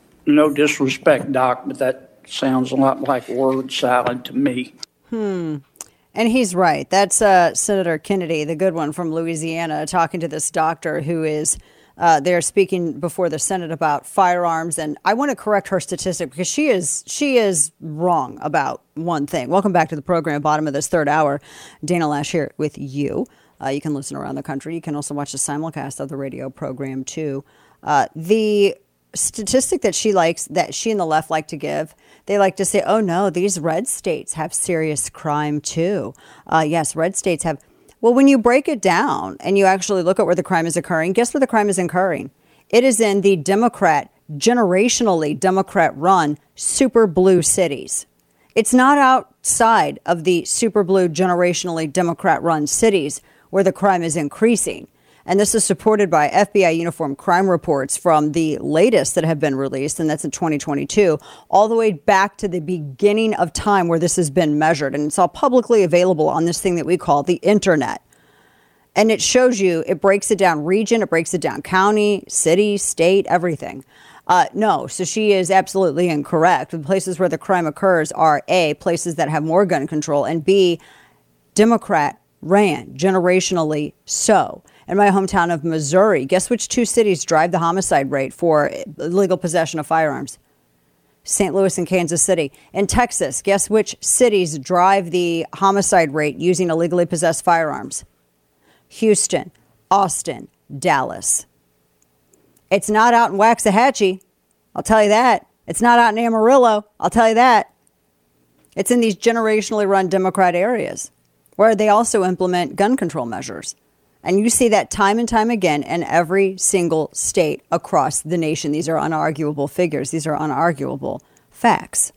no disrespect, Doc, but that sounds a lot like word salad to me. Hmm. And he's right. That's uh, Senator Kennedy, the good one from Louisiana, talking to this doctor who is uh, there speaking before the Senate about firearms. And I want to correct her statistic because she is she is wrong about one thing. Welcome back to the program, bottom of this third hour. Dana Lash here with you. Uh, you can listen around the country. You can also watch the simulcast of the radio program, too. Uh, the statistic that she likes, that she and the left like to give, they like to say, oh, no, these red states have serious crime, too. Uh, yes, red states have. Well, when you break it down and you actually look at where the crime is occurring, guess where the crime is occurring? It is in the Democrat, generationally Democrat-run super blue cities. It's not outside of the super blue, generationally Democrat-run cities where the crime is increasing. And this is supported by F B I uniform crime reports from the latest that have been released, and that's in twenty twenty-two, all the way back to the beginning of time where this has been measured. And it's all publicly available on this thing that we call the internet. And it shows you, it breaks it down region, it breaks it down county, city, state, everything. Uh, no, so she is absolutely incorrect. The places where the crime occurs are A, places that have more gun control, and B, Democrat ran, generationally so. In my hometown of Missouri, guess which two cities drive the homicide rate for illegal possession of firearms? Saint Louis and Kansas City. In Texas, guess which cities drive the homicide rate using illegally possessed firearms? Houston, Austin, Dallas. It's not out in Waxahachie, I'll tell you that. It's not out in Amarillo, I'll tell you that. It's in these generationally run Democrat areas where they also implement gun control measures. And you see that time and time again in every single state across the nation. These are unarguable figures. These are unarguable facts.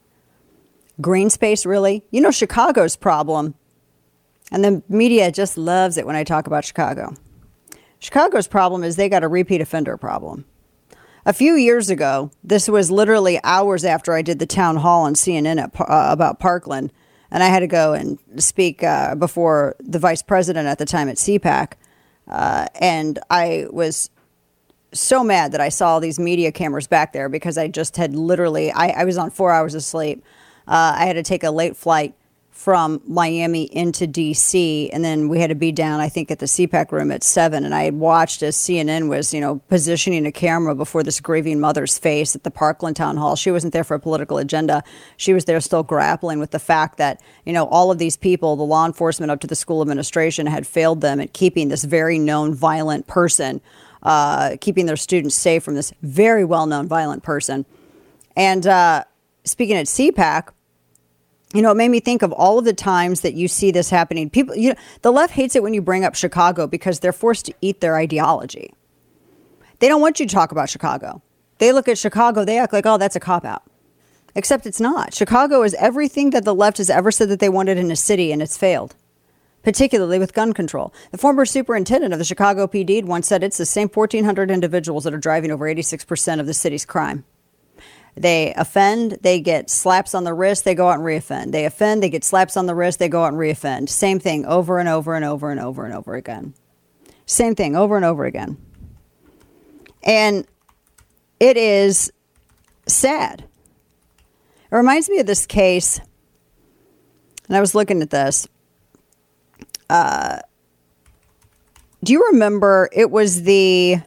Green space, really? You know, Chicago's problem, and the media just loves it when I talk about Chicago. Chicago's problem is they got a repeat offender problem. A few years ago, this was literally hours after I did the town hall on C N N at, uh, about Parkland, and I had to go and speak uh, before the vice president at the time at C PAC. Uh, and I was so mad that I saw all these media cameras back there because I just had literally, I, I was on four hours of sleep. Uh, I had to take a late flight from Miami into D C, and then we had to be down, I think, at the C PAC room at seven. And I had watched as C N N was, you know, positioning a camera before this grieving mother's face at the Parkland Town Hall. She wasn't there for a political agenda. She was there still grappling with the fact that, you know, all of these people, the law enforcement up to the school administration, had failed them at keeping this very known violent person, uh, keeping their students safe from this very well-known violent person. And uh, speaking at C PAC, you know, it made me think of all of the times that you see this happening. People, you know, the left hates it when you bring up Chicago because they're forced to eat their ideology. They don't want you to talk about Chicago. They look at Chicago, they act like, oh, that's a cop-out. Except it's not. Chicago is everything that the left has ever said that they wanted in a city, and it's failed, particularly with gun control. The former superintendent of the Chicago P D once said it's the same fourteen hundred individuals that are driving over eighty-six percent of the city's crime. They offend, they get slaps on the wrist, they go out and reoffend. They offend, they get slaps on the wrist, they go out and reoffend. Same thing over and over and over and over and over again. Same thing over and over again. And it is sad. It reminds me of this case, and I was looking at this. Uh, do you remember, it was the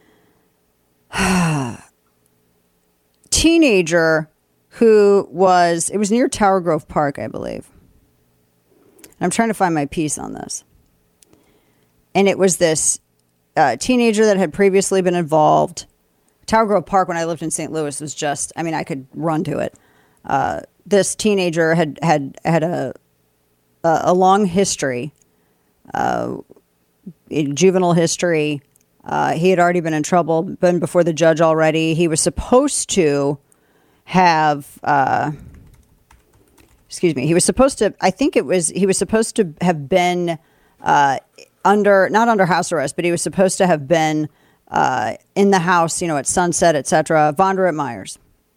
teenager who was, it was near Tower Grove Park, I believe. And I'm trying to find my piece on this. And it was this uh, teenager that had previously been involved. Tower Grove Park, when I lived in Saint Louis, was just, I mean, I could run to it. Uh, this teenager had had, had a, a, a long history, uh, juvenile history. Uh, he had already been in trouble, been before the judge already. He was supposed to have, uh, excuse me, he was supposed to, I think it was, he was supposed to have been uh, under, not under house arrest, but he was supposed to have been uh, in the house, you know, at Sunset, et cetera, Vonderut Myers.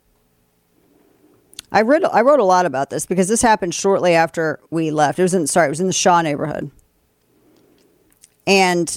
I read, I wrote a lot about this because this happened shortly after we left. It was in, sorry, it was in the Shaw neighborhood. And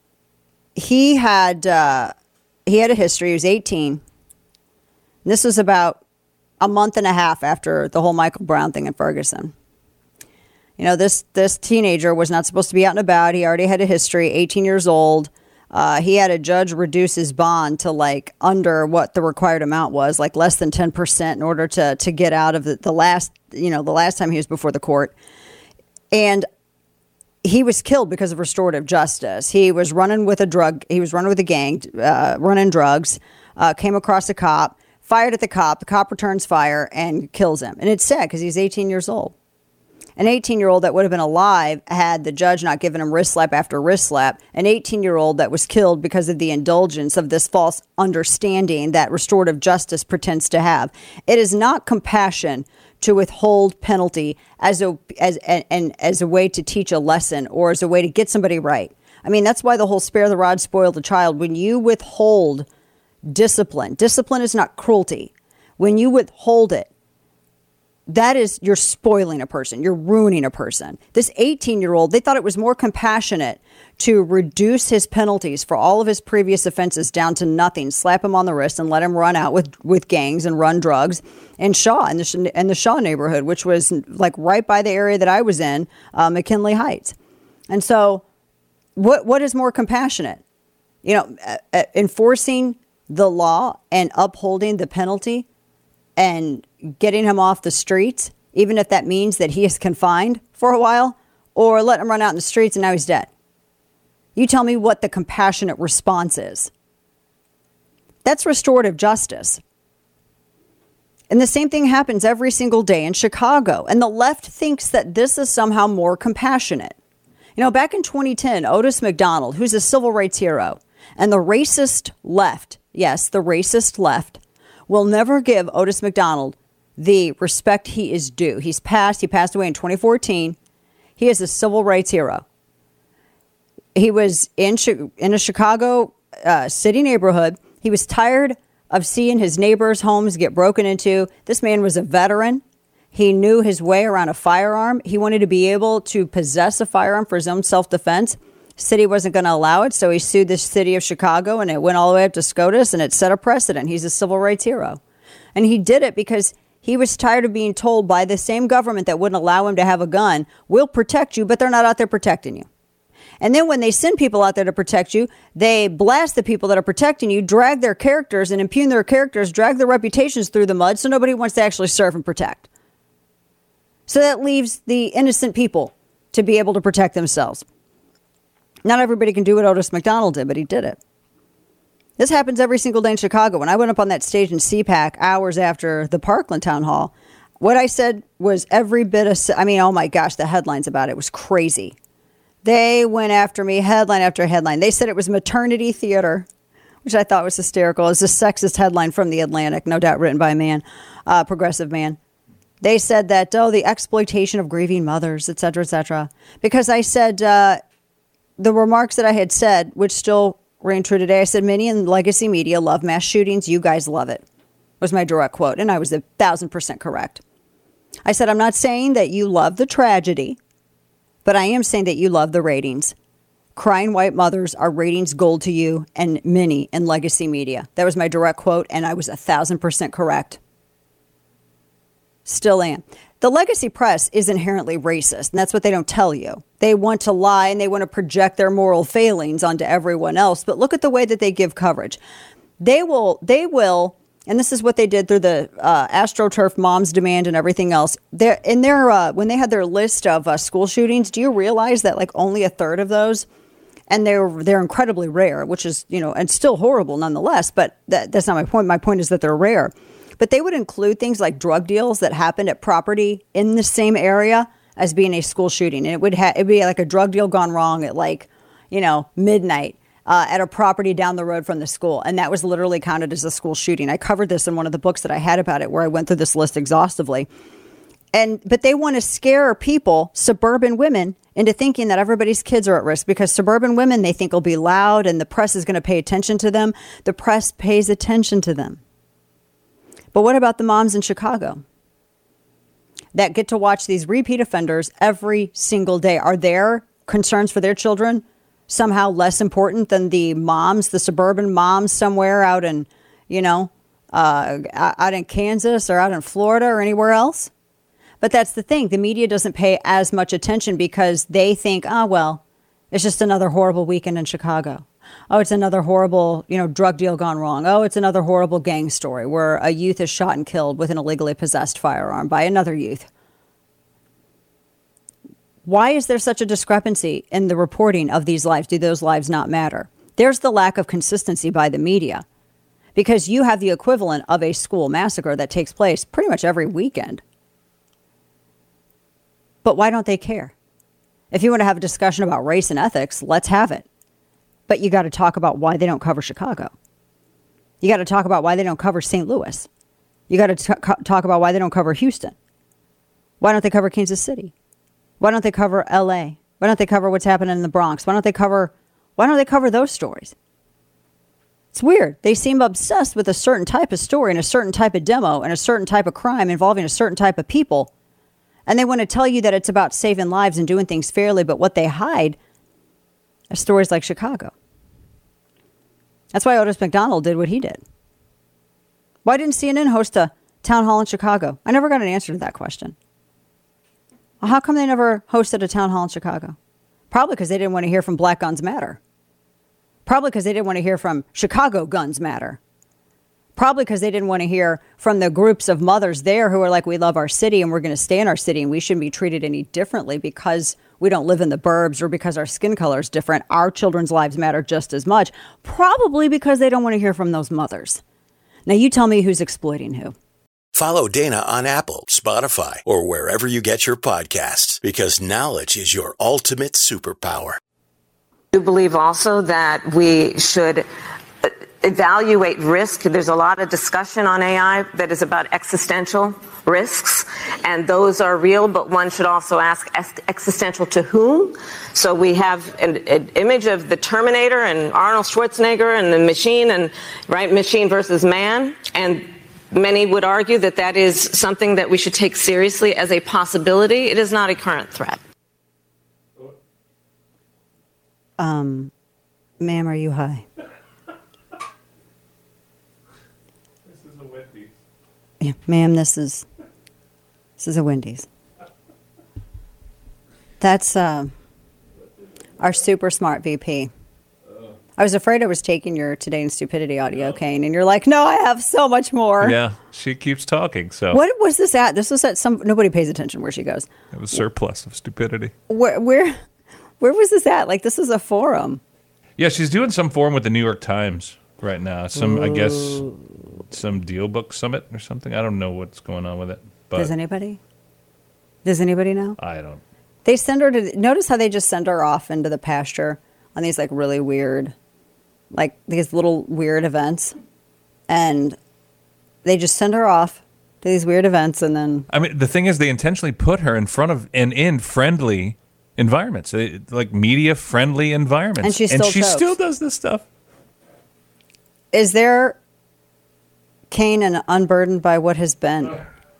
he had uh, he had a history. He was eighteen. And this was about a month and a half after the whole Michael Brown thing in Ferguson. You know, this this teenager was not supposed to be out and about. He already had a history, eighteen years old. Uh, he had a judge reduce his bond to like under what the required amount was, like less than ten percent in order to to get out of the, the last, you know, the last time he was before the court. And he was killed because of restorative justice. He was running with a drug. He was running with a gang, uh, running drugs, uh, came across a cop, fired at the cop. The cop returns fire and kills him. And it's sad because he's eighteen years old. An eighteen-year-old that would have been alive had the judge not given him wrist slap after wrist slap. An eighteen-year-old that was killed because of the indulgence of this false understanding that restorative justice pretends to have. It is not compassion to withhold penalty as a as and, and as a way to teach a lesson or as a way to get somebody right. I mean, that's why the whole spare the rod, spoil the child. When you withhold discipline, discipline is not cruelty. When you withhold it, that is, you're spoiling a person. You're ruining a person. This eighteen-year-old, they thought it was more compassionate to reduce his penalties for all of his previous offenses down to nothing, slap him on the wrist and let him run out with, with gangs and run drugs in Shaw, in the, in the Shaw neighborhood, which was like right by the area that I was in, uh, McKinley Heights. And so what what is more compassionate? You know, uh, uh, enforcing the law and upholding the penalty and getting him off the streets, even if that means that he is confined for a while, or let him run out in the streets and now he's dead. You tell me what the compassionate response is. That's restorative justice. And the same thing happens every single day in Chicago. And the left thinks that this is somehow more compassionate. You know, back in twenty ten, Otis McDonald, who's a civil rights hero, and the racist left, yes, the racist left, will never give Otis McDonald the respect he is due. He's passed. He passed away in twenty fourteen. He is a civil rights hero. He was in in a Chicago uh, city neighborhood. He was tired of seeing his neighbors' homes get broken into. This man was a veteran. He knew his way around a firearm. He wanted to be able to possess a firearm for his own self-defense. City wasn't going to allow it, so he sued the city of Chicago, and it went all the way up to SCOTUS, and it set a precedent. He's a civil rights hero. And he did it because he was tired of being told by the same government that wouldn't allow him to have a gun, we'll protect you, but they're not out there protecting you. And then when they send people out there to protect you, they blast the people that are protecting you, drag their characters and impugn their characters, drag their reputations through the mud, so nobody wants to actually serve and protect. So that leaves the innocent people to be able to protect themselves. Not everybody can do what Otis McDonald did, but he did it. This happens every single day in Chicago. When I went up on that stage in C PAC hours after the Parkland Town Hall, what I said was every bit of, I mean, oh my gosh, the headlines about it was crazy. They went after me, headline after headline. They said it was maternity theater, which I thought was hysterical. It's a sexist headline from The Atlantic, no doubt written by a man, uh, progressive man. They said that, oh, the exploitation of grieving mothers, et cetera, et cetera. Because I said uh, the remarks that I had said, which still ring true today, I said, many in legacy media love mass shootings. You guys love it, was my direct quote. And I was a thousand percent correct. I said, I'm not saying that you love the tragedy, but I am saying that you love the ratings. Crying white mothers are ratings gold to you and many in legacy media. That was my direct quote, and I was a thousand percent correct. Still am. The legacy press is inherently racist, and that's what they don't tell you. They want to lie, and they want to project their moral failings onto everyone else. But look at the way that they give coverage. They will, they will, and this is what they did through the uh, AstroTurf Moms Demand and everything else. They're, in their, uh, when they had their list of uh, school shootings, do you realize that like only a third of those, and they're they're incredibly rare, which is, you know, and still horrible nonetheless. But that, that's not my point. My point is that they're rare. But they would include things like drug deals that happened at property in the same area as being a school shooting. And it would ha- it'd be like a drug deal gone wrong at like, you know, midnight uh, at a property down the road from the school. And that was literally counted as a school shooting. I covered this in one of the books that I had about it, where I went through this list exhaustively. And but they want to scare people, suburban women, into thinking that everybody's kids are at risk, because suburban women, they think, will be loud and the press is going to pay attention to them. The press pays attention to them. But what about the moms in Chicago that get to watch these repeat offenders every single day? Are their concerns for their children somehow less important than the moms, the suburban moms somewhere out in, you know, uh, out in Kansas or out in Florida or anywhere else? But that's the thing. The media doesn't pay as much attention because they think, oh, well, it's just another horrible weekend in Chicago. Oh, it's another horrible, you know, drug deal gone wrong. Oh, it's another horrible gang story where a youth is shot and killed with an illegally possessed firearm by another youth. Why is there such a discrepancy in the reporting of these lives? Do those lives not matter? There's the lack of consistency by the media, because you have the equivalent of a school massacre that takes place pretty much every weekend. But why don't they care? If you want to have a discussion about race and ethics, let's have it. But you got to talk about why they don't cover Chicago. You got to talk about why they don't cover Saint Louis. You got to t- talk about why they don't cover Houston. Why don't they cover Kansas City? Why don't they cover L A? Why don't they cover what's happening in the Bronx? Why don't they cover, why don't they cover those stories? It's weird. They seem obsessed with a certain type of story and a certain type of demo and a certain type of crime involving a certain type of people. And they want to tell you that it's about saving lives and doing things fairly, but what they hide are stories like Chicago. That's why Otis McDonald did what he did. Why didn't C N N host a town hall in Chicago? I never got an answer to that question. Well, how come they never hosted a town hall in Chicago? Probably because they didn't want to hear from Black Guns Matter. Probably because they didn't want to hear from Chicago Guns Matter. Probably because they didn't want to hear from the groups of mothers there who are like, we love our city and we're going to stay in our city and we shouldn't be treated any differently because we don't live in the burbs or because our skin color is different. Our children's lives matter just as much. Probably because they don't want to hear from those mothers. Now you tell me who's exploiting who. Follow Dana on Apple, Spotify, or wherever you get your podcasts, because knowledge is your ultimate superpower. I believe also that we should evaluate risk. There's a lot of discussion on A I that is about existential risks, and those are real, but one should also ask existential to whom. So we have an, an image of the Terminator and Arnold Schwarzenegger and the machine, and right, machine versus man, and Many would argue that that is something that we should take seriously as a possibility. It is not a current threat. Um, ma'am, are you high? This is a Wendy's. Yeah, ma'am, this is this is a Wendy's. That's uh, our super smart V P. I was afraid I was taking your Today in Stupidity audio, Kane, and you're like, no, I have so much more. Yeah, she keeps talking. So what was this at? This was at some. Nobody pays attention where she goes. It was surplus of stupidity. Where where where was this at? Like, this is a forum. Yeah, she's doing some forum with the New York Times right now. Some, Ooh. I guess, some deal book summit or something. I don't know what's going on with it. But Does anybody? Does anybody know? I don't. They send her to. Notice how they just send her off into the pasture on these like really weird. Like these little weird events, and they just send her off to these weird events, and then I mean, the thing is, they intentionally put her in front of and in friendly environments, like media friendly environments, and she still and she chokes. still does this stuff. Is there, Kane, and unburdened by what has been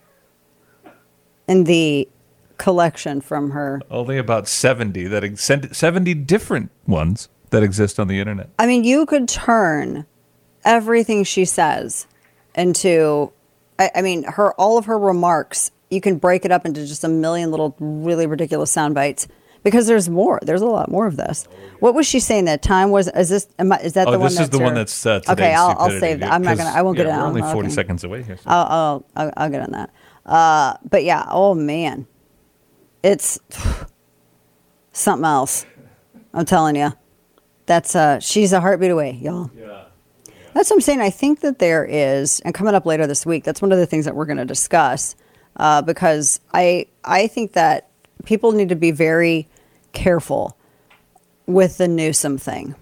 in the collection from her? Only about seventy that ex- seventy different ones that exist on the internet. I mean, you could turn everything she says into, I, I mean, her all of her remarks, you can break it up into just a million little really ridiculous sound bites because there's more. There's a lot more of this. What was she saying that time was? Is this? Am I, is that oh, the one? This that's is the her? one that's uh, okay. I'll, I'll save that. I'm not gonna. I won't yeah, get it. We're out. only forty okay. seconds away here. So. I'll, I'll, I'll I'll get on that. Uh, but yeah. Oh man, it's something else. I'm telling you. That's uh she's a heartbeat away, y'all. Yeah. yeah. That's what I'm saying. I think that there is, and coming up later this week, that's one of the things that we're going to discuss, uh, because I I think that people need to be very careful with the Newsom thing.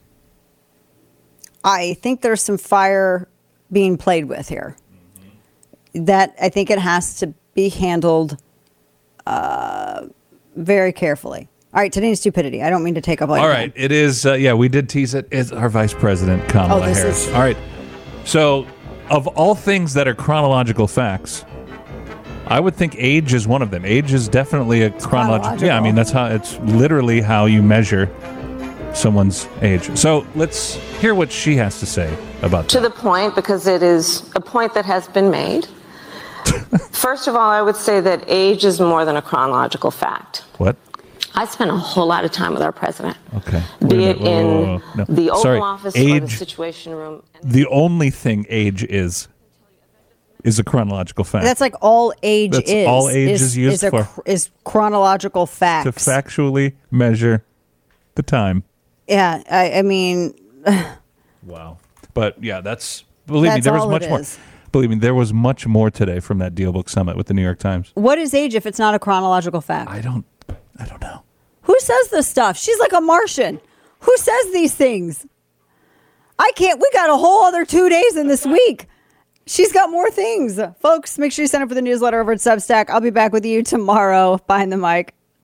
I think there's some fire being played with here. Mm-hmm. That I think it has to be handled uh, very carefully. All right, today's stupidity. I don't mean to take up all your All right, time. it is, uh, yeah, we did tease it. It's our Vice President, Kamala Oh, this Harris. is- All right, so of all things that are chronological facts, I would think age is one of them. Age is definitely a chronological. chronological. Yeah, I mean, that's how, it's literally how you measure someone's age. So let's hear what she has to say about To that. the point, because it is a point that has been made. First of all, I would say that age is more than a chronological fact. What? I spent a whole lot of time with our president, Okay. be Wait a it minute. Whoa, in whoa, whoa, whoa. No. the Oval Sorry. Office or the Age- Situation Room. The only thing age is, is a chronological fact. That's like all age That's is. all age is used is a for. cr- is chronological facts. to factually measure the time. Yeah, I, I mean, Wow. But yeah, that's believe me, That's there was all much it more. is. Believe me, there was much more today from that Deal Book Summit with the New York Times. what is age if it's not a chronological fact? I don't I don't know. Who says this stuff? She's like a Martian. Who says these things? I can't. We got a whole other two days in this week. She's got more things. Folks, make sure you sign up for the newsletter over at Substack. I'll be back with you tomorrow behind the mic.